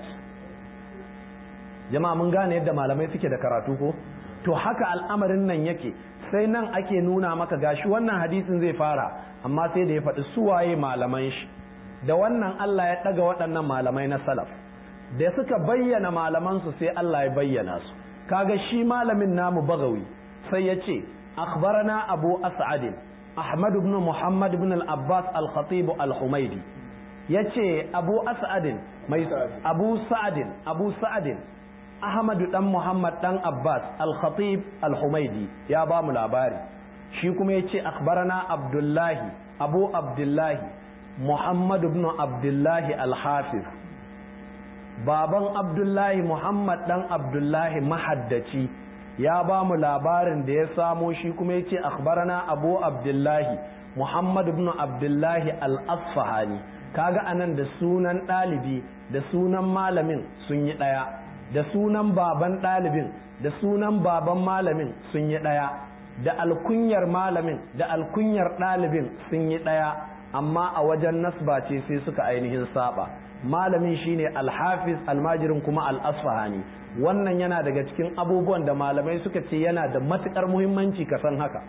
Speaker 1: Jama'a mun gane yadda malamai suke da karatu ko? To haka al'amarin nan yake, sai nan ake nuna maka gashi wannan hadisin zai fara, amma sai da ya faɗi suwaye malaman shi. Da wannan Allah ya ɗaga waɗannan malamai na salaf, da suka bayyana malamansu sai Allah ya bayyana su. Kaga shi malamin namu Bagawi sai ya ce akhbarana Abu As'ad Ahmad ibn Muhammad ibn al-Abbas al-Khatib al-Humaydi. Yace Abu As'ad mai Abu Sa'd Ahmadu dan Muhammad dan Abbas al-Khatib al-Humaydi ya ba mu labari. Shi kuma yace akhbarana Abdullahi Abu Abdullahi Muhammad ibn Abdullahi al-Hafiz. Baban Abdullahi Muhammad dan Abdullahi mahaddaci ya ba mu labarin da ya samo. Shi kuma yace akhbarana Abu Abdullahi Muhammad ibn Abdullahi al-Asfahani. Kaga anan da sunan ɗalibi da sunan malamin sun yi ɗaya, da sunan baban ɗalibin da sunan baban malamin sun yi ɗaya, da alkunyar malamin da alkunyar ɗalibin sun yi ɗaya, amma a wajen nasba ce sai suka ainihin saba. Malamin shine alhafiz almajirin kuma al-Asfahani. Wannan yana daga cikin abubuwan da malamai suka ce yana da matukar muhimmanci ka san haka.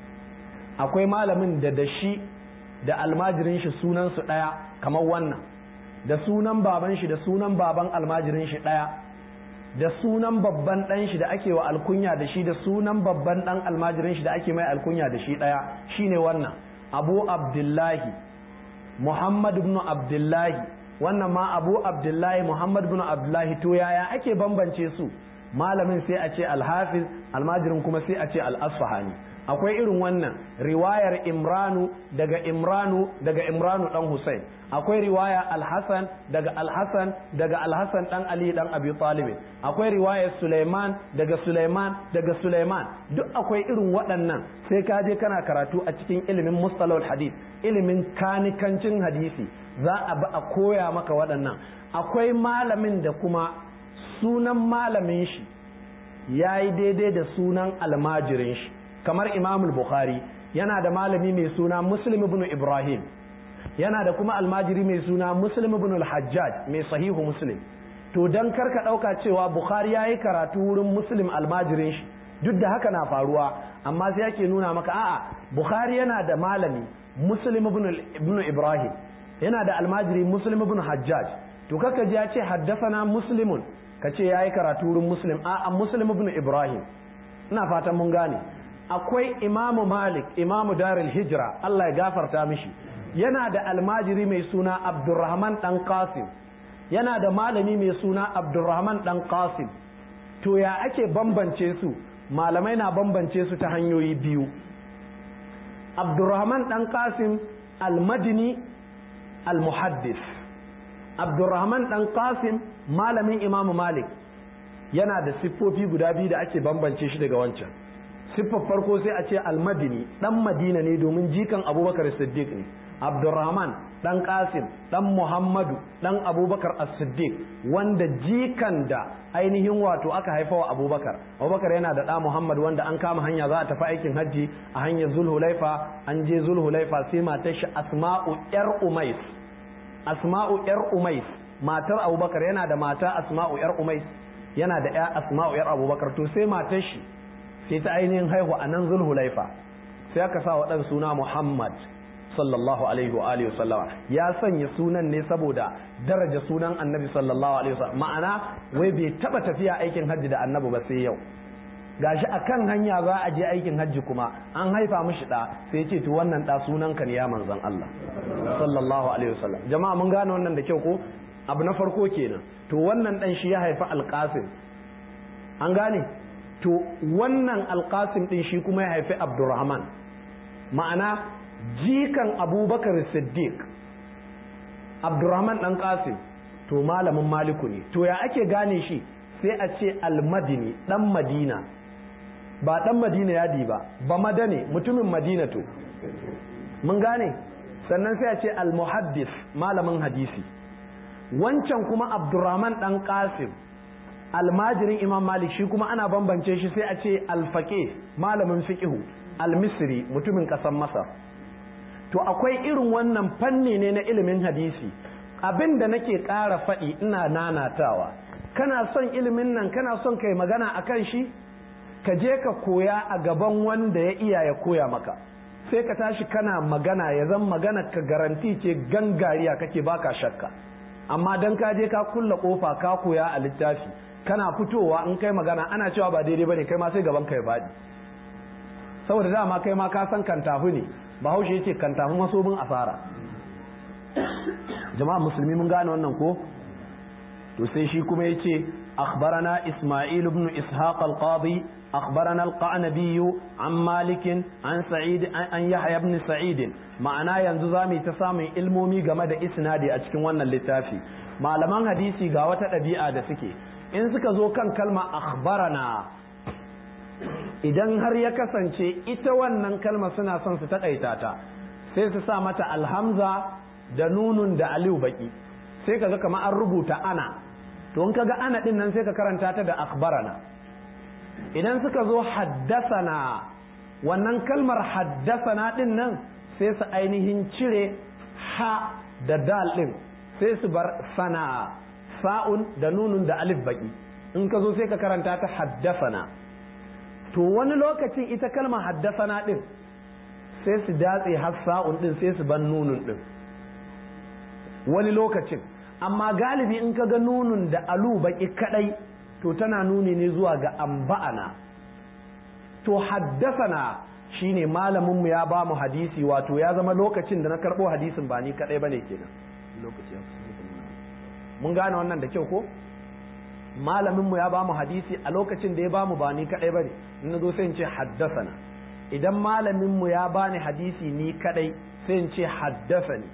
Speaker 1: Akwai malamin da shi da almajirin shi sunan su ɗaya, kamar wannan, da sunan baban shi da sunan baban almajirin shi ɗaya, da sunan babban ɗan shi da ake wa alkunya da shi da sunan babban ɗan almajirin shi da ake mai alkunya da shi ɗaya, shine wannan Abu Abdullahi Muhammad ibn Abdullahi. Wannan ma Abu Abdullahi Muhammad ibn Abdullahi. To yaya ake bambance su? Malamin sai a ce al-Hafiz, almajirin kuma sai a ce al-Asfahani. Akwai irin wannan riwayar Imranu daga Imranu dan Husain. Akwai riwaya Al-Hasan daga Al-Hasan dan Ali dan Abi Talib. Akwai riwayar Sulaiman daga Sulaiman. Duk akwai irin waɗannan. Sai ka je kana karatu a cikin ilimin mustalahul hadith, ilimin kanikancin hadisi, za a ba a koya maka waɗannan. Akwai malamin da kuma sunan malamin shi yayi daidai da sunan almajirin shi. Kamar Imamul Bukhari yana da malami mai suna Muslim ibn Ibrahim, yana da kuma almajiri mai suna Muslim ibn al-Hajjaj mai sahihu Muslim. To dan karka dauka cewa Bukhari yayi karatu wurin Muslim almajirin shi, duk da haka na faruwa, amma sai yake nuna maka a'a Bukhari yana da malami Muslim ibn Ibrahim, yana da almajiri Muslim ibn Hajjaj. To kaka ji ya ce haddathana Muslimun kace yayi karatu wurin Muslim, a'a Muslim ibn Ibrahim. Ina fatan mun gane. Akwai Imamu Malik, Imamu Darul Hijra, Allah ya gafarta mishi, yana da almajiri mai suna Abdurrahman dan Qasim, yana da malami mai suna Abdurrahman dan Qasim. To ya ake bambance su? Malamai na bambance su ta hanyoyi biyu. Abdurrahman dan Qasim al-Madini al-Muhaddis. Abdurrahman dan Qasim malamin Imamu Malik yana da siffofi guda biyu da ake bambance shi daga wancan. Siffar farko sai a ce almadini, dan Madina ne domin jikan Abubakar Siddiq ne. Abdurrahman dan Qasim dan Muhammadu dan Abubakar As-Siddiq, wanda jikan da ainihin wato aka haifa wa Abubakar. Abubakar yana da ɗa Muhammad wanda an kama hanya za a tafi aikin hajji a hanyar Zulhulaifa, an je Zulhulaifa sai matar shi Asma'u yar Umais. Asma'u yar Umais, matar Abubakar, yana da mata Asma'u yar Umais, yana da ƴa Asma'u yar Abubakar. To sai matar shi sai ta ainihin haihu a nan Zulhulaifa, sai aka sa wa ɗan suna Muhammad sallallahu alaihi wa alihi wasallama. Ya sanya sunan ne saboda daraja sunan Annabi sallallahu alaihi wasallam, ma'ana wai bai taba tafiya aikin hajji da Annabi ba sai yau. Gashi akan hanya za a je aikin hajji kuma an haifa mishi da, sai ya ce to wannan da sunanka ne ya manzon Allah sallallahu alaihi wasallam. Jama'a mun gane wannan da kyau ko? Abu na farko kenan. To wannan dan shi ya haifa Al-Qasim, an gane? To wannan Al-Qasim din shi kuma ya haifi Abdurrahman, ma'ana jikan Abubakar Siddiq Abdurrahman dan Qasim to malamin Maliku ne. To ya ake gane shi? Sai a ce al-Madini, dan Madina, ba dan Madina yadi ba madane, mutumin Madina. To mun gane. Sannan sai a ce al-Muhaddis, malamin hadisi. Wancan kuma Abdurrahman dan Qasim, almajirin Imam Malik, shi kuma ana bambance shi sai a ce al-Faqih, malamin fiqhu, al-Misri, mutumin ƙasar Masar. To akwai irin wannan fanni ne na ilimin hadisi. Abin da nake ƙara faɗi ina nanatawa, kana son ilimin nan, kana son kai magana akan shi, ka je ka koya a gaban wanda ya iya ya koya maka, sai ka tashi kana magana, ya zan magana ka garanti ce gangariya kake baka shakka. Amma dan ka je ka kulla kofa ka koya a littafi, kana fitowa in kai magana ana cewa ba daidai bane, kai ma sai gaban ka ya faɗi, saboda dama kai ma ka san kantafu ne. Bahaushe yace kantafu masobin asara. Jama'a musulmi mun gane wannan ko? To sai shi kuma yace akhbarana Isma'il ibn Ishaq al-Qadi akhbarana al-Qanabi an Malik an Sa'id an Yahya ibn Sa'id. Ma'ana yanzu zamu ta samun ilmomi game da isnadi a cikin wannan littafi. Malaman hadisi ga wata ɗabi'a da suke, in suka zo kan kalma akhbarana, idan har ya kasance ita wannan kalma suna son su taƙaita ta, sai su sa mata alhamza da nunun da aliyu baki, sai kaga kamar an rubuta ana. To in kaga ana din nan sai ka karanta ta da akhbarana. Idan suka zo haddasana, wannan kalmar haddasana din nan sai su ainihin cire ha da dal din, sai su bar sana, sa'un da nunun da alif baki. In ka zo sai ka karanta ta haddasana. To wani lokacin ita kalmar haddasana din sai su datse har sa'un din sai su ban nunun din wani lokacin, amma galibi in ka ga nunun da alu baki kadai to tana nuni ne zuwa ga amba'ana. To haddasana shine malamin mu ya ba mu hadisi, wato ya zama lokacin da na karbo hadisin ba ni kadai bane kenan. Lokaci mun gane wannan da kyau ko? Malamin mu ya ba mu hadisi a lokacin da ya ba mu ba ni kadai bane. In zo sai in ce haddasana. Idan malamin mu ya bani hadisi ni kadai sai in ce haddasani.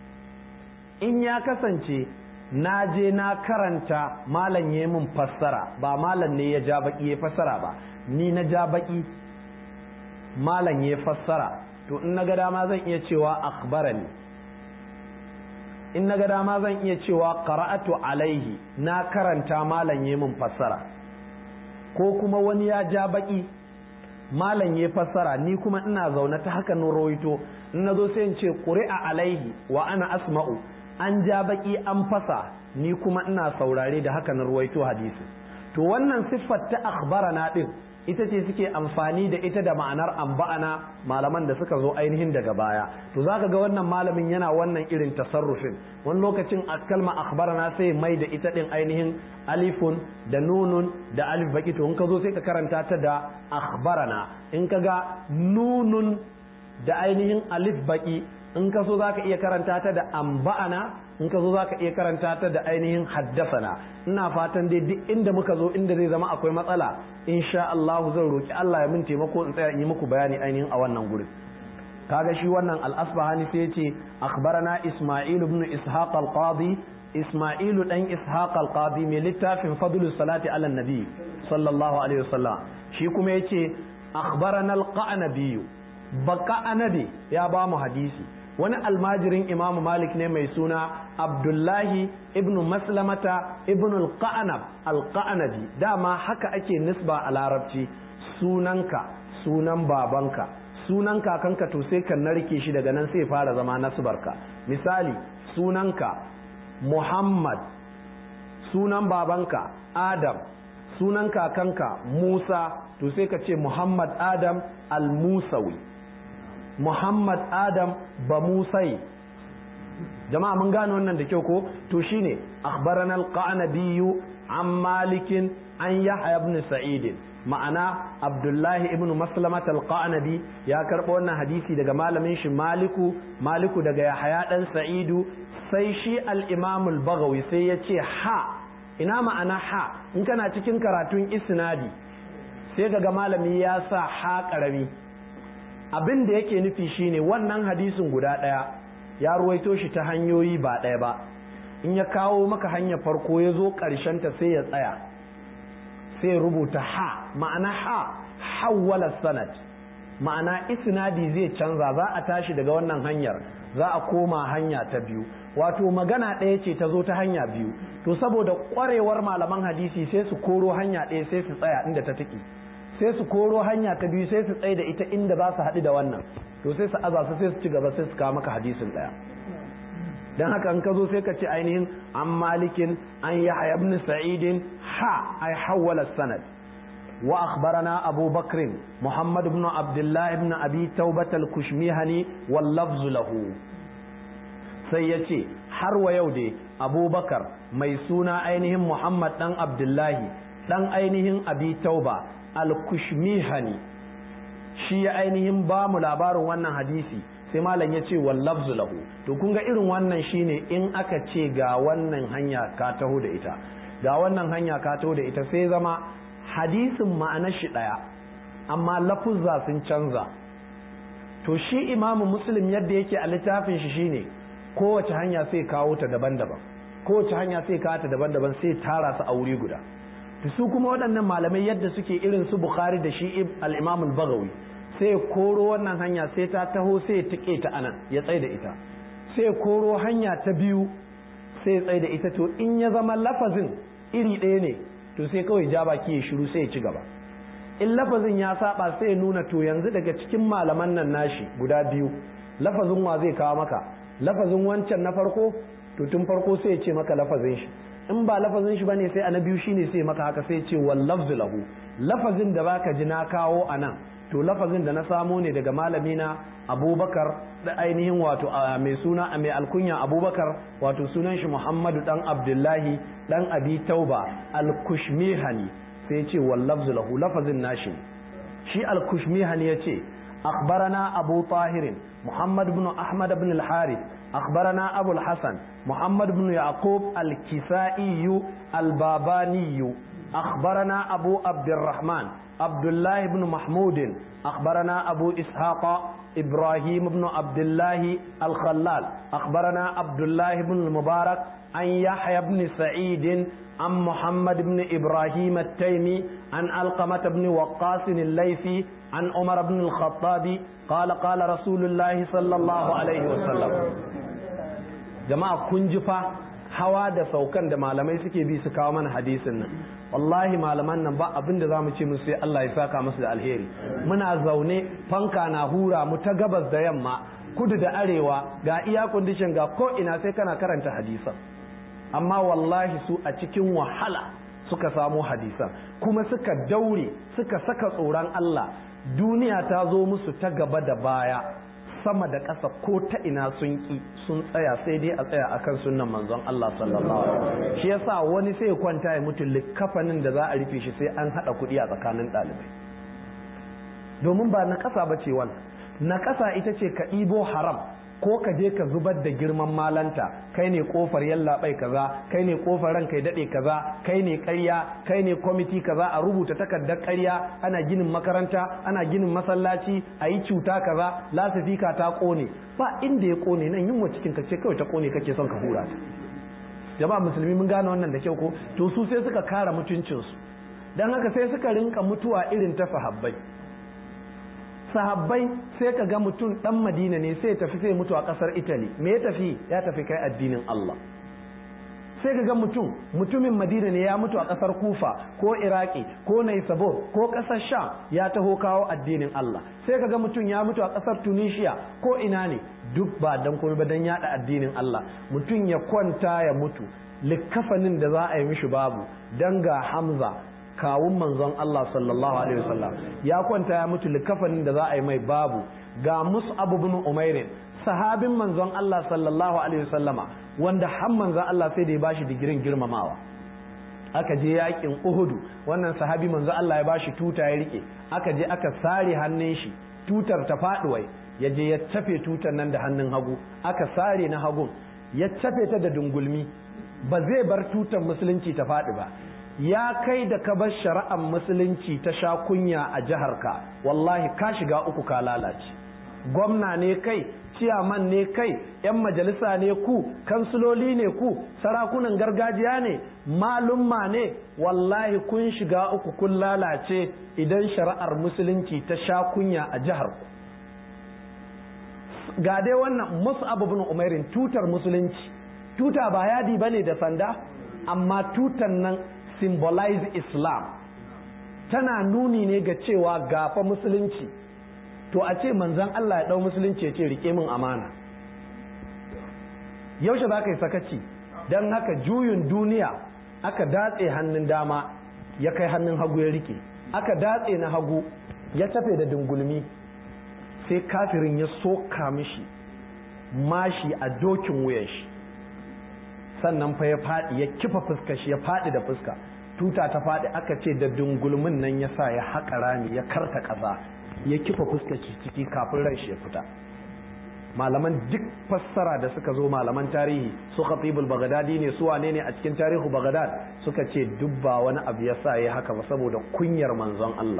Speaker 1: In ya kasance na je na karanta malam ya mun fassara, ba malam ne ya ja baki ya fassara ba, ni na ja baki malam ya fassara, to in naga dama zan iya cewa akhbarani, in naga dama zan iya cewa qara'atu alaihi, na karanta malam ya mun fassara. Ko kuma wani ya ja baki malam ya fassara, ni kuma ina zaune ta haka na rawaito, in nazo sai in ce quri'a alaihi wa ana asma'u, an ja baki an fasa, ni kuma ina saurare da haka na ruwaito hadisi. To wannan siffar ta akhbarana din ita ce suke amfani da ita da ma'anar amba'ana malaman da suka zo ainihin daga baya. To zaka ga wannan malamin yana wannan irin tasarrufin, wani lokacin a kalma akhbarana sai mai da ita din ainihin alifun da nunun da alif baki, to in ka zo sai ka karanta ta da akhbarana. In ka ga nunun da ainihin alif baki, in ka so za ka iya karanta ta da amba'ana, in ka so za ka iya karanta ta da ainihin haddasana. Ina fatan dai duk inda muka zo inda zai zama akwai matsala, insha Allah zan roki Allah ya min taimako in tsaya in yi muku bayani ainihin a wannan gurin. Kaga shi wannan al-Asbahani sai ya ce akhbarana Isma'il ibn Ishaq al-Qadi, Isma'ilu dan Ishaq al-Qadi mai littafin Fadlus Salati ala Nabi sallallahu alaihi wasallam, shi kuma yace akhbarana al-Qanabi, Baqa'anabi ya ba mu hadisi. Wani almajirin Imam Malik ne mai suna Abdullahi ibn Maslamata ibn al-Qanab al-Qanabi. Dama haka ake nisba a larabci, sunanka sunan babanka sunan kakanka, to sai ka narke shi daga nan sai fara zama nasbarka. Misali, sunanka Muhammad, sunan babanka Adam, sunan kakanka Musa, to sai ka ce Muhammad Adam al-Musawi, Muhammad Adam ba Musai. Jama'a mun gane wannan da kyau ko? To shine akhbarana al-Qanabi an Malik an Yahya ibn Sa'id, ma'ana Abdullahi ibn Maslamat al-Qanabi ya karbo wannan hadisi daga malamin shi Maliku daga Yahya dan Sa'idu. Sai shi al-Imam al-Baghawi sai ya ce ha, ina ma'ana ha? In kana cikin karatun isnadi sai kaga malami ya sa ha karami, abin da yake nufi shine wannan hadisin guda ɗaya ya ruwaito shi ta hanyoyi ba ɗaya ba, in ya kawo maka hanyar farko ya zo ƙarshen ta sai ya tsaya sai ya rubuta ha, ma'ana hawwala sanad, ma'ana isnadi zai canza, za a tashi daga wannan hanyar za a koma hanya ta biyu, wato magana ɗaya ce ta zo ta hanya biyu, to saboda ƙwarewar malaman hadisi sai su koro hanya ɗaya sai su tsaya inda ta tiki, sai su koro hanya ta biyu sai su tsaye da ita inda za su haɗu da wannan, to sai su aza su sai su ci gaba sai su kawo maka hadisin ɗaya. dan haka in ka zo sai ka ce ainihin an malikin an yahya ibn sa'id ay hawala sanad wa akhbarana abu bakr muhammad ibn abdullah ibn abi tawbat al-kushmihani wal lafz lahu, sai yace har wa yau dai abubakar mai suna ainihin muhammad dan abdullahi dan ainihin abi tauba al-kushmihani shi ya ainihin ba mu labarin wannan hadisi, sai malam ya ce wal lafzu lahu. To kun ga irin wannan shine in aka ce ga wannan hanya ka taho da ita, ga wannan hanya ka taho da ita, sai zama hadisin ma'anar shi daya amma lafuzza sun canza. To shi imamu muslim yadda yake a littafin shi shine kowace hanya sai kawo ta daban-daban, kowace hanya sai kawo ta daban-daban sai tara su a wuri guda. To su kuma waɗannan malamai yadda suke irin su bukhari da shi al-imam al-baghawi, sai koro wannan hanya sai ta taho sai tike ta anan ya tsaye da ita, sai koro hanya ta biyu sai ya tsaye da ita. To in ya zama lafazin iri ɗaya ne to sai kawai ja baki ya shiru sai ya ci gaba. In lafazin ya saba sai ya nuna to yanzu daga cikin malaman nan nashi guda biyu lafazin wa zai kawo maka, lafazin wancan na farko, to tun farko sai ya ce maka lafazin shi, in ba lafazin shi bane sai a na biyu shine sai maka haka sai ya ce wal lafzu lahu, lafazin da baka ji na kawo anan to lafazin da na samo ne daga malamina abubakar da ainihin wato mai suna mai alkunya abubakar, wato sunan shi muhammadu dan abdullahi dan abi tauba al-kushmihani, sai ce wal lafzu lahu, lafazin nashi. shi al-kushmihani yace akhbarana abu tahir muhammad ibn ahmad ibn al-harith akhbarana abu al-hasan muhammad ibn yaqub al-kisai al-babani akhbarana abu abdurrahman عبد الله بن محمود أخبرنا أبو إسحاق إبراهيم بن عبد الله الخلال أخبرنا عبد الله بن المبارك عن يحيى بن سعيد عن محمد بن إبراهيم التيمي عن علقمة بن وقاص الليثي عن عمر بن الخطاب قال قال رسول الله صلى الله عليه وسلم. جماعة كنجفة hawa da saukan da malamai suke bi su kawo mana hadisin nan, wallahi malaman nan ba abin da zamu ce musu sai Allah ya saka musu da alheri. Muna zaune fanka na hura mu ta gabas da yamma kudu da arewa ga iya condition ga ko ina sai kana karanta hadisan, amma wallahi su a cikin wahala suka samu hadisan kuma suka daure suka saka tsoron Allah. Duniya ta zo musu ta gaba da baya sama da ƙasa ko ta ina sun ki sun tsaya sai dai a tsaya akan sunnan manzon Allah sallallahu alaihi wasallam. Shi yasa wani sai ya kwanta ya mutu likafanin da za a rufe shi sai an hada kuɗi a tsakanin ɗalibai, domin ba na ƙasa bace wannan. Na ƙasa ita ce ka ɗibo haram ko ka je ka zubar da girman malanta, kai ne kofar yallaɓai kaza, kai ne kofar ranka ya daɗe kaza, kai ne ƙarya, kai ne kwamiti kaza, a rubuta takardar ƙarya, ana ginin makaranta, ana ginin masallaci, a yi cuta kaza, lasifika ta ƙone. Ba inda ya ƙone, nan yunwa cikin ka ce kawai ta ƙone kake son ka hura ta. Jama'a musulmi mun gane wannan da kyau ko? To su sai suka kara mutuncinsu, don haka sai suka rinka mutuwa irin ta sahabbai. Sahabbai sai ka ga mutum dan Madina ne sai tafi sai mutu a kasar Italy, me ya tafi? Ya tafi kai addinin Allah. Sai ka ga mutumin Madina ne ya mutu a kasar Kufa ko Iraki ko Naisabur ko kasar Sham ya taho kawo addinin Allah. Sai ka ga mutum ya mutu a kasar Tunisia ko ina ne, duk ba dan komai ba dan yada addinin Allah. Mutum ya kwanta ya mutu, likkafanin da za a yi mishi babu, dan ga Hamza kawun manzon Allah sallallahu alaihi wasallam ya kwanta ya mutu, likafanin da za a yi mai babu. Ga Mus'ab ibn Umair sahabin manzon Allah sallallahu alaihi wasallama wanda har manzon Allah sai da ya bashi digirin girmamawa. Aka je yakin Uhudu, wannan sahabi manzon Allah ya bashi tuta ya rike, aka je aka sare hannun shi, tutar ta faduwai, ya je ya tafe tutar nan da hannun hagu, aka sare na hagun ya tafe ta da dungulmi, ba zai bar tutar musulunci ta faɗi ba. Ya kai da ka bar shari'ar musulunci ta sha kunya a jiharka, wallahi ka shiga uku ka lalace. gwamna ne kai, ciyaman ne kai, 'yan majalisa ne ku, kansiloli ne ku, sarakunan gargajiya ne, malumma ne, wallahi kun shiga uku kun lalace idan shari'ar musulunci ta sha kunya a jihar ku. Ga dai wannan Mus'ab ibn Umairin, tutar musulunci, tuta ba yadi bane da sanda, amma tutan nan symbolize Islam, tana nuni ne ga cewa gafa musulunci. To a ce manzon Allah ya dau musulunci ya ce rike min amana, yaushe za ka yi sakaci? Don haka juyin duniya aka datse hannun dama ya kai hannun hagu ya rike, aka datse na hagu ya tafe da dungulmi, sai kafirin ya soka mishi mashi a dokin wuyan shi, sannan fa ya faɗi, ya kifa fuska shi, ya faɗi da fuska, tuta ta faɗi. Aka ce da dungulmin nan ya sa ya haƙa rami, ya karta ƙasa, ya kifa fuska ciki kafin ran shi ya fita. Malaman duk fassara da suka zo, malaman tarihi, su Khatibul Baghdadi ne, su wane ne a cikin tarihu Baghdad, suka ce duk ba wani abu ya sa ya haka ba saboda kunyar manzon Allah.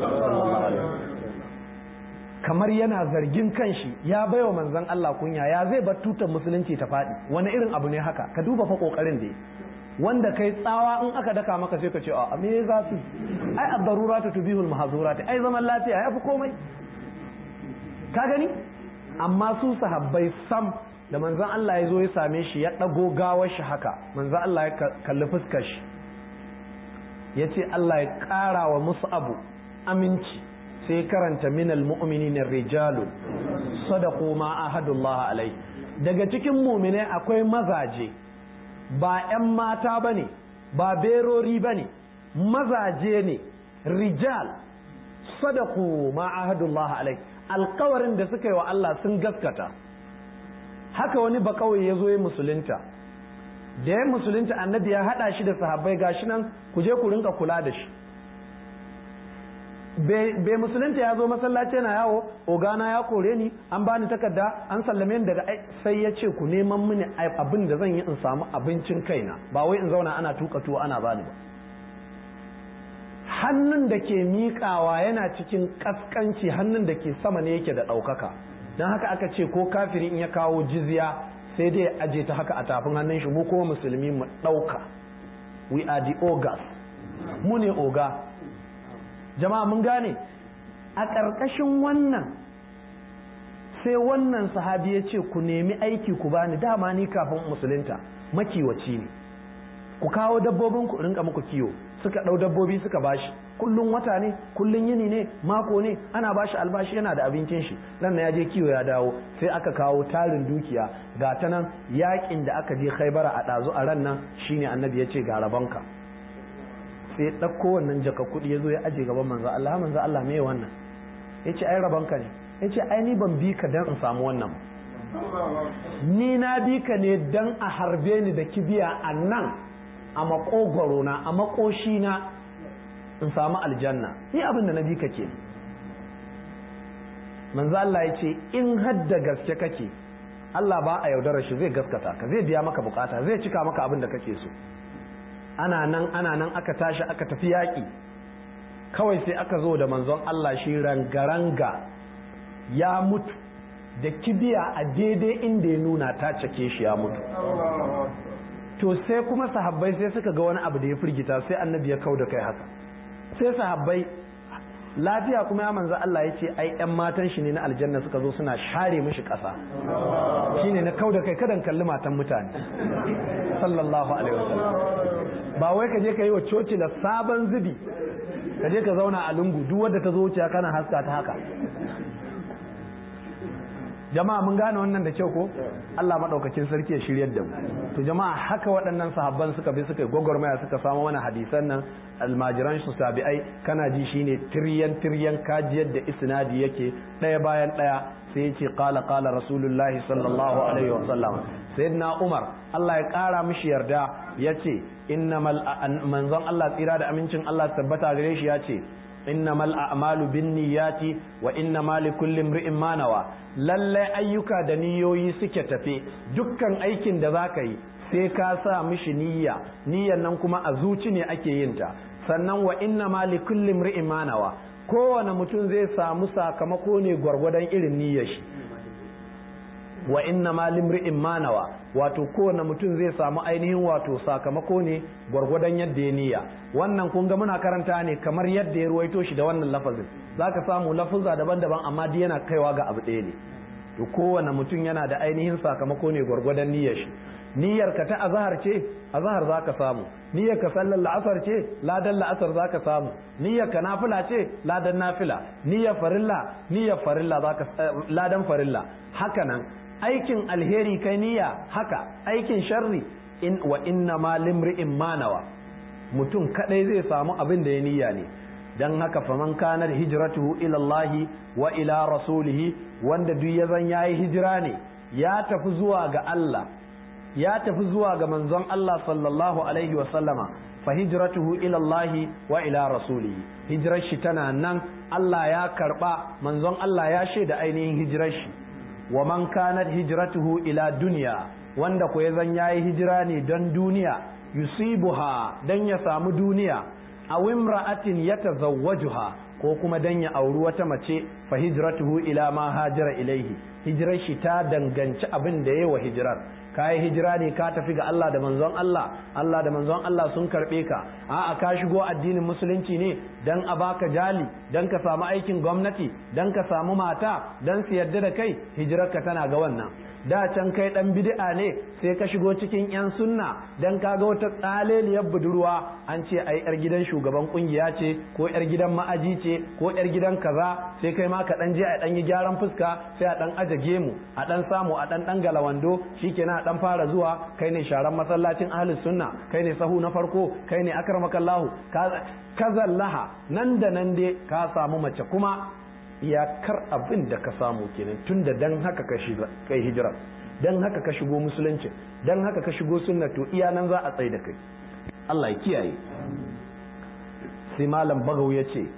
Speaker 1: Kamar yana zargin kanshi, ya baiwa manzon Allah kunya, ya zai bar tutar musulunci ta faɗi, wani irin abu ne haka? Ka duba fa kokarin da wanda kai tsawa in aka daka maka sai ka ce a me za su, ai ad-daruratu tubihul mahzurat, ai zaman lafiya ya fi komai, ka gani. Amma su sahabbai sam, da manzon Allah ya zo ya same shi, ya ɗago gawar shi haka, manzon Allah ya kalli fuskar shi, ya ce Allah ya ƙara wa Mus'ab aminci, sai karanta minal mu'minina rijalun sadaqu ma ahadullah alai. Daga cikin mu'minai akwai mazaje, ba 'yan mata bane, ba berori bane, mazaje ne, rijal sadaqu ma ahadullah alai, alkawarin da suka yi wa Allah sun gaskata. Haka wani bakawai ya zo ya musulunta, da ya musulunta annabi ya haɗa shi da sahabbai, gashi nan ku je ku rinka kula da shi. Bai musulunta ya zo masallaci yana yawo, ogana ya kore ni, an bani takarda, an sallame ni daga, sai ya ce ku neman mini abin da zan yi in samu abincin kaina, ba wai in zauna ana tuka tuwo ana bani ba. Hannun da ke miƙawa yana cikin ƙasƙanci, hannun da ke sama ne yake da ɗaukaka. Don haka aka ce ko kafiri in ya kawo jizya sai dai aje ta haka a tafin hannun shi, mu kuma musulmi mu ɗauka. We are the ogas, mu ne oga. Jama'a mun gane. A ƙarƙashin wannan sai wannan sahabi ya ce ku nemi aiki ku bani, dama ni kafin musulunta makiwaci ne, ku kawo dabbobin ku rinka muku kiwo. Suka ɗau dabbobi suka bashi, kullum wata ne, kullum yini ne, mako ne, ana bashi albashi, yana da abincin shi. Nan ya je kiwo ya dawo, sai aka kawo tarin dukiya, ga ta nan yakin da aka je Khaibara a ɗazu a ran nan shine annabi ya ce ga rabonka. Sai ya ɗauko wannan jaka kuɗi ya zo ya aje gaban manzo Allah. Manzo Allah me wannan? Ya ce ai rabonka ne. Ya ce ai ni ban bi ka dan in samu wannan, ni na bi ka ne dan a harbe ni da kibiya a nan a makogwaro na, a makoshi na, in samu aljanna. Ni abin da na bi ka ke. Manzo Allah ya ce in hadda gaske kake, Allah ba a yaudarar shi, zai gaskata ka, zai biya maka bukata, zai cika maka abin da kake so. Ana nan aka tashi aka tafi yaƙi, kawai sai aka zo da manzon Allah shi rangaranga ya mutu da kibiya a daidai inda ya nuna ta cake shi ya mutu. To sai kuma sahabbai sai suka ga wani abu da ya firgita, sai annabi ya kauda kai haka. Sai sahabbai lafiya kuma ya manzo Allah ya ce ai ƴan matan shi ne na aljanna suka zo suna share mishi ƙasa, shine na kauda kai kadan kalli matan mutane sallallahu alaihi wasallam. Ba wai ka je ka yi wa coci da sabon zubi, ka je ka zauna a lungu duk wadda ta zo wuciya kana haska ta haka. Jama'a mun gane wannan da kyau ko? Allah madaukakin sarki ya shiryar da mu. To jama'a haka waɗannan sahabban suka bi suka gwagwarmaya suka samu mana hadisan nan, almajiran su tabi'ai, kana ji shine tiryan kajiyar da isnadi yake ɗaya bayan ɗaya. Sai yace qala rasulullahi sallallahu alaihi wa sallam. Sayyidina Umar Allah ya ƙara mishi yarda yace innamal manzon Allah tsira da amincin Allah tabbata gare shi yace innamal a'malu binniyati wa innamal likulli imri'in ma nawa. Lallai ayyuka da niyoyi suke tafe, dukkan aikin da zaka yi sai ka sa mishi niyya, niyyan nan kuma a zuci ne ake yin ta. Sannan wa innamal likulli imri'in ma nawa, kowane mutum zai samu sakamako ne gwargwadon irin niyyar shi. Wa inna ma limri'in manawa, wato kowane mutum zai samu ainihin wato sakamako ne gwargwadon yadda ya niyya. Wannan kun ga muna karanta ne kamar yadda ya ruwaito shi da wannan lafazin, zaka samu lafuzza daban-daban amma duk yana kaiwa ga abu ɗaya ne. To kowane mutum yana da ainihin sakamako ne gwargwadon niyyar shi. Niyyar ka ta azhar ce, azhar zaka samu. Niyyar ka sallar la'asar ce, ladan la'asar zaka samu. Niyyar ka nafila ce, ladan nafila. Niyyar farilla zaka ladan farilla. Haka nan aikin alheri kai niyya, haka aikin sharri wa inna ma limri'in manawa, mutum kadai zai samu abin da ya niyya ne. Dan haka faman kanar hijratuhu ila Allah wa ila rasulih, wanda duk ya zan yayi hijira ne, ya tafi zuwa ga Allah, ya tafi zuwa ga manzon Allah sallallahu alaihi wa sallama, fa hijratuhu ila Allah wa ila rasulih, hijrar shi tana nan, Allah ya karba, manzon Allah ya shaida ainihin hijrar shi. Wa man kanat hijratuhu ila dunya, wanda ko ya zan yayi hijira ne don duniya, yusibuha, dan ya samu duniya, aw imra'atin yatazawwajuha, ko kuma dan ya auri wata mace, fa hijratuhu ila ma hajara ilaihi, hijirar shi ta danganci abin da yayi wa hijirar. Ka yi hijira ne ka tafi ga Allah da manzon Allah, Allah da manzon Allah sun karɓe ka, a'a ka shigo addinin musulunci ne dan a baka jali, dan ka samu aikin gwamnati, dan ka samu mata, dan su yarda da kai, hijirarka tana ga wannan. Da can kai dan bid'a ne sai ka shigo cikin yan sunna dan ka ga wata tsaleliyar budurwa an ce ai yar gidan shugaban kungiya ce ko yar gidan ma'aji ce ko yar gidan kaza, sai kai ma ka dan je a dan yi gyaran fuska, sai a dan aje gemu, a dan samu a dan galawando, shikenan a dan fara zuwa, kai ne sharan masallacin ahlus sunna, kai ne sahu na farko, kai ne akramakallahu, kazallaha, nan da nan dai ka samu mace, kuma iyakar abin da ka samu kenan, tunda dan haka ka shiga kai hijira, dan haka ka shigo musulunci, dan haka ka shigo sunna, to iya nan za a tsaye da kai. Allah ya kiyaye. Sai malam Bagawi ya ce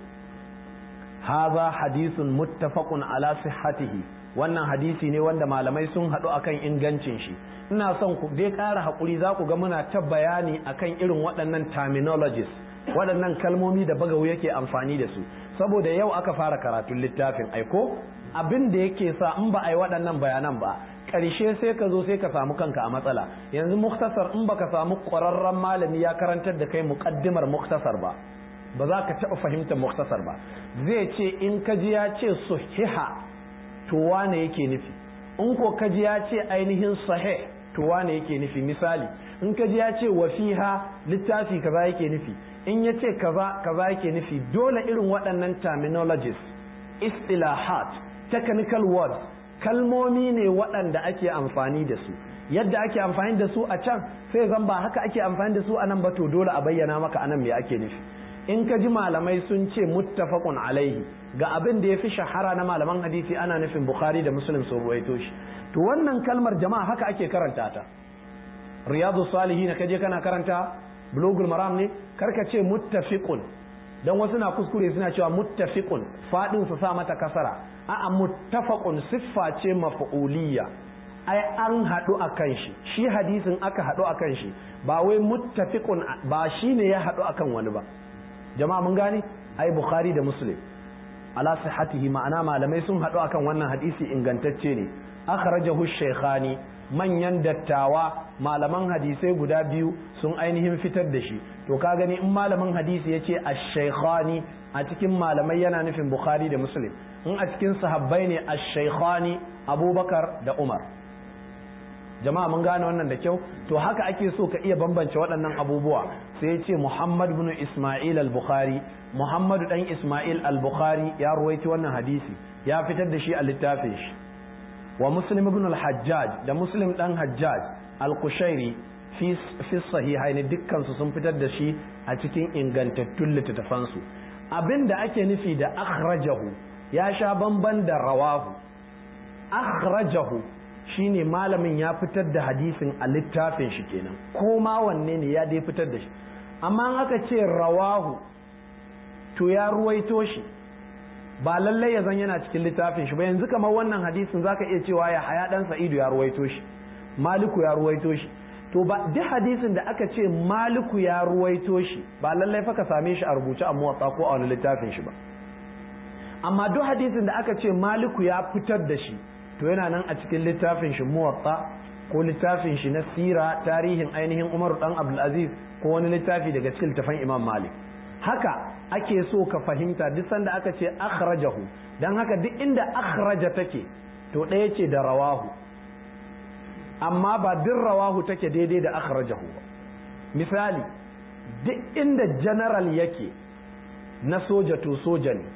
Speaker 1: hadha hadithun muttafaqun ala sihhatihi, wannan hadisi ne wanda malamai sun haɗu akan ingancin shi. Ina son ku dai ƙara haƙuri, za ku ga muna ta bayani akan irin waɗannan terminologies, waɗannan kalmomi da Bagawi yake amfani da su, saboda yau aka fara karatun littafin aiko, abin da yake sa in ba a yi waɗannan bayanan ba, ƙarshe sai ka zo sai ka samu kanka a matsala. Yanzu muktasar, in baka samu ƙwararren malami ya karantar da kai muƙaddimar muktasar ba, ba za ka taɓa fahimtar muktasar ba. Zai ce in ka ji ya ce sahiha, to wane yake nufi, in ko ka ji ya ce ainihin sahih, to wane yake nufi. Misali, in ka ji ya ce wa fiha, littafi kaza yake nufi, in ya ce kaza kaza yake nufi. Dole irin waɗannan terminologies, istilahat, technical words, kalmomi ne waɗanda ake amfani da su. Yadda ake amfani da su a can, sai zan ba haka ake amfani da su a nan ba, to dole a bayyana maka anan me ake nufi. In ka ji malamai sun ce muttafaqun alaihi, ga abin da ya fi shahara na malaman hadisi ana nufin Bukhari da Muslim sun ruwaito shi. To wannan kalmar jama'a haka ake karanta ta. Riyadu Salihin ka je kana karanta, Bulugul Maram ne, karka ce muttafiqun, dan wasu na kuskure suna cewa muttafiqun, fadin su sa mata kasara. A'a, muttafaqun siffa ce maf'uliyya, ai an haɗu akan shi, shi hadisin aka haɗu akan shi, ba wai muttafiqun ba shine ya haɗu akan wani ba. Jama'a mun gane, ai Bukhari da Muslim ala sihhatihi, ma'ana malamai sun haɗu akan wannan hadisi ingantacce ne. Akhrajahu shaykhani, manyan dattawa malaman hadisai guda biyu sun ainihin fitar da shi. To ka gani in malamin hadisi ya ce ash-shaykhani, a cikin malamai yana nufin Bukhari da Muslim. In a cikin sahabbai ne ash-shaykhani, Abubakar da Umar. Jama'a mun gane wannan da kyau. To haka ake so ka iya bambance waɗannan abubuwa. Sai ya ce Muhammad ibn Isma'il al-Bukhari, Muhammadu dan Isma'il al-Bukhari ya ruwaito wannan hadisi, ya fitar da shi a littafin shi. Wa Muslim ibn al-Hajjaj, da Muslim dan Hajjaj al-Qushairi fi sahihaini, dukkan su sun fitar da shi a cikin ingantattun littattafan su. Abinda ake nufi da akhrajahu ya sha bamban da rawahu. Akhrajahu shine malamin ya fitar da hadisin a littafin shi kenan, ko ma wanne ne ya dai fitar da shi. Amma in aka ce rawahu, to ya ruwaito shi, ba lallai ya zan yana cikin littafin shi ba. Yanzu kamar wannan hadisin zaka iya cewa ya Haya dan Sa'idu ya ruwaito shi, Maliku ya ruwaito shi. To ba duk hadisin da aka ce Maliku ya ruwaito shi, ba lallai fa ka same shi a rubuce a Muwatta ko a wani littafin shi ba. amma duk hadisin da aka ce maliku ya fitar da shi to yana nan a cikin littafin shi muwatta ko littafin shi na sira tarihin ainihin umaru dan abdulaziz ko wani littafi daga cikin littafin imam malik haka ake so ka fahimta duk sanda aka ce akhrajahu dan haka duk inda akhraja take to ɗaya ce da rawahu amma ba duk rawahu take daidai da akhrajahu ba misali duk inda general yake na soja to soja ne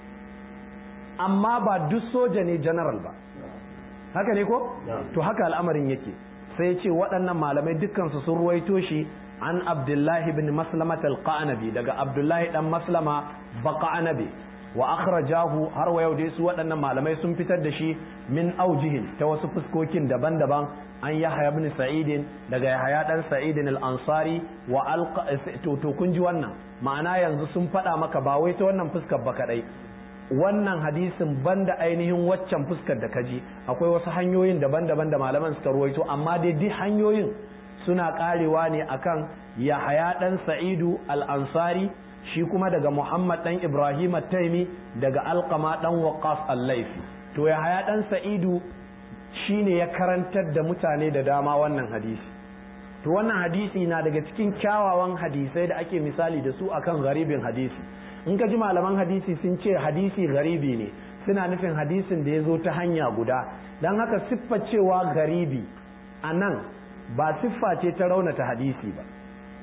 Speaker 1: amma ba duk soja ne general ba haka ne ko to haka al'amarin yake sai ce waɗannan malamai dukkansu sun ruwaito shi an abdullahi bin maslamat al-qanabi daga abdullahi dan maslama baqanabi wa akhrajahu har wa yau dai su waɗannan malamai sun fitar da shi min aujihin ta wasu fuskokin daban-daban an yahya ibn sa'id daga yahya dan sa'id al-ansari wa to kun ji wannan ma'ana yanzu sun faɗa maka ba wai ta wannan fuskar ba kadai wannan hadisin banda ainihin waccan fuskar da kaji akwai wasu hanyoyin daban-daban da malaman suka ruwaito amma dai duk hanyoyin suna karewa ne akan yahya dan sa'idu al-ansari shi kuma daga Muhammad dan Ibrahim at-Taimi daga Alqama dan Waqqas al-Laifi to Yahaya dan Sa'idu shine ya karantar da mutane da dama wannan hadisi to wannan hadisi na daga cikin kyawawan hadisai da ake misali da su akan garibin hadisi in ka ji malaman hadisi sun ce hadisi garibi ne suna nufin hadisin da ya zo ta hanya guda dan haka siffar cewa garibi anan ba siffa ce ta raunata hadisi ba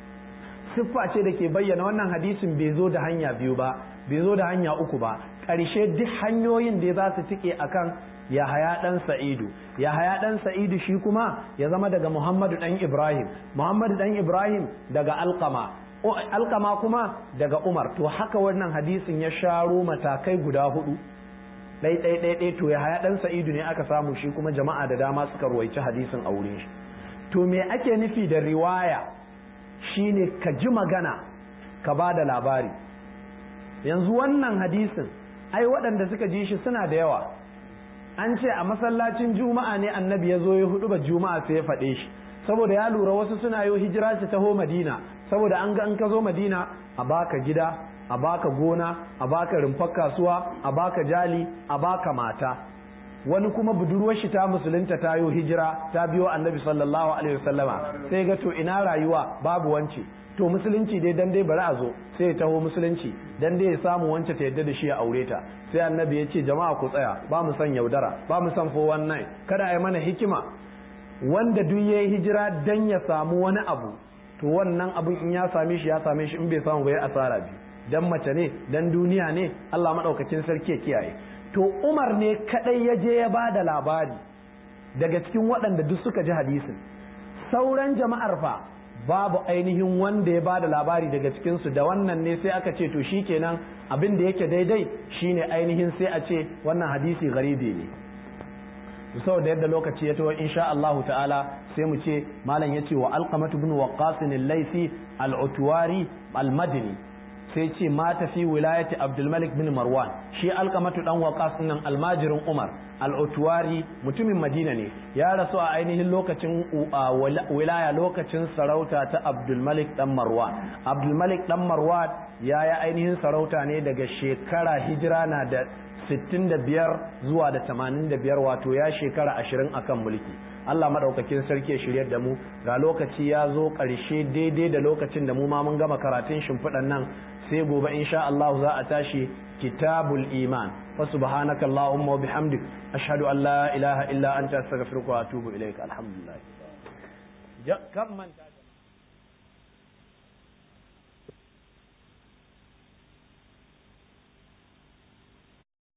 Speaker 1: siffa ce da ke bayyana wannan hadisin bai zo da hanya biyu ba bai zo da hanya uku ba ƙarshe duk hanyoyin da za su tike akan Yahaya dan Sa'idu Yahaya dan Sa'idu shi kuma ya zama daga Muhammadu dan Ibrahim Muhammadu dan Ibrahim daga Alqama kuma daga Umar to haka wannan hadisin ya sharo matakai guda hudu ɗai to Yahaya dan Sa'idu ne aka samu shi kuma jama'a da dama suka ruwaici hadisin a wurin shi to me ake nufi da riwaya shine ka ji magana ka ba da labari yanzu wannan hadisin ai waɗanda suka ji shi suna da yawa an ce a masallacin juma'a ne annabi ya zo ya hudu ba juma'a sai ya faɗe shi saboda ya lura wasu suna yi hijira su taho madina saboda an ga an ka zo madina a baka gida a baka gona a baka rumfar kasuwa a baka jali a baka mata wani kuma budurwar shi ta musulunta ta yi hijira ta biyo annabi sallallahu alaihi wasallama sai ga to ina rayuwa babu wance to musulunci dai dan dai bari a zo sai ya taho musulunci dan dai ya samu wance ta yadda da shi ya aure ta sai annabi ya ce jama'a ku tsaya ba mu san yaudara ba mu san 419 kada a yi mana hikima wanda duk yayi hijira dan ya samu wani abu to wannan abun in ya same shi ya same shi in bai samu ba ya asara biyu dan mace ne dan duniya ne Allah madaukakin sarki ya kiyaye to Umar ne kadai ya je ya ba da labari daga cikin waɗanda duk suka ji hadisin sauran jama'ar fa babu ainihin wanda ya ba da labari daga cikinsu da wannan ne sai aka ce to shikenan abin da yake daidai shine ainihin sai a ce wannan hadisi garibi ne saboda yadda lokaci ya tawo insha Allah ta'ala sai mu ce malam yace wa alqamatu ibn waqqas al-laysi al-utwari al-madini sai ce mata fi wilayati Abdulmalik bin Marwan shi alkamatu dan waqas nan almajirin Umar al-Utwari mutumin Madina ne ya rasu a ainihin lokacin wilaya lokacin sarauta ta Abdulmalik dan Marwan Abdulmalik dan Marwan ya yi ainihin sarauta ne daga shekara hijira na da 65 zuwa da 85 wato ya shekara 20 akan mulki Allah madaukakin sarki ya shiryar da mu ga lokaci ya zo ƙarshe daidai da lokacin da mu ma mun gama karatun shimfiɗan nan sai gobe insha Allah za a tashi kitabul iman fa subhanaka allahumma wa bihamdik ashhadu an la ilaha illa anta astaghfiruka wa atubu ilaik alhamdulillah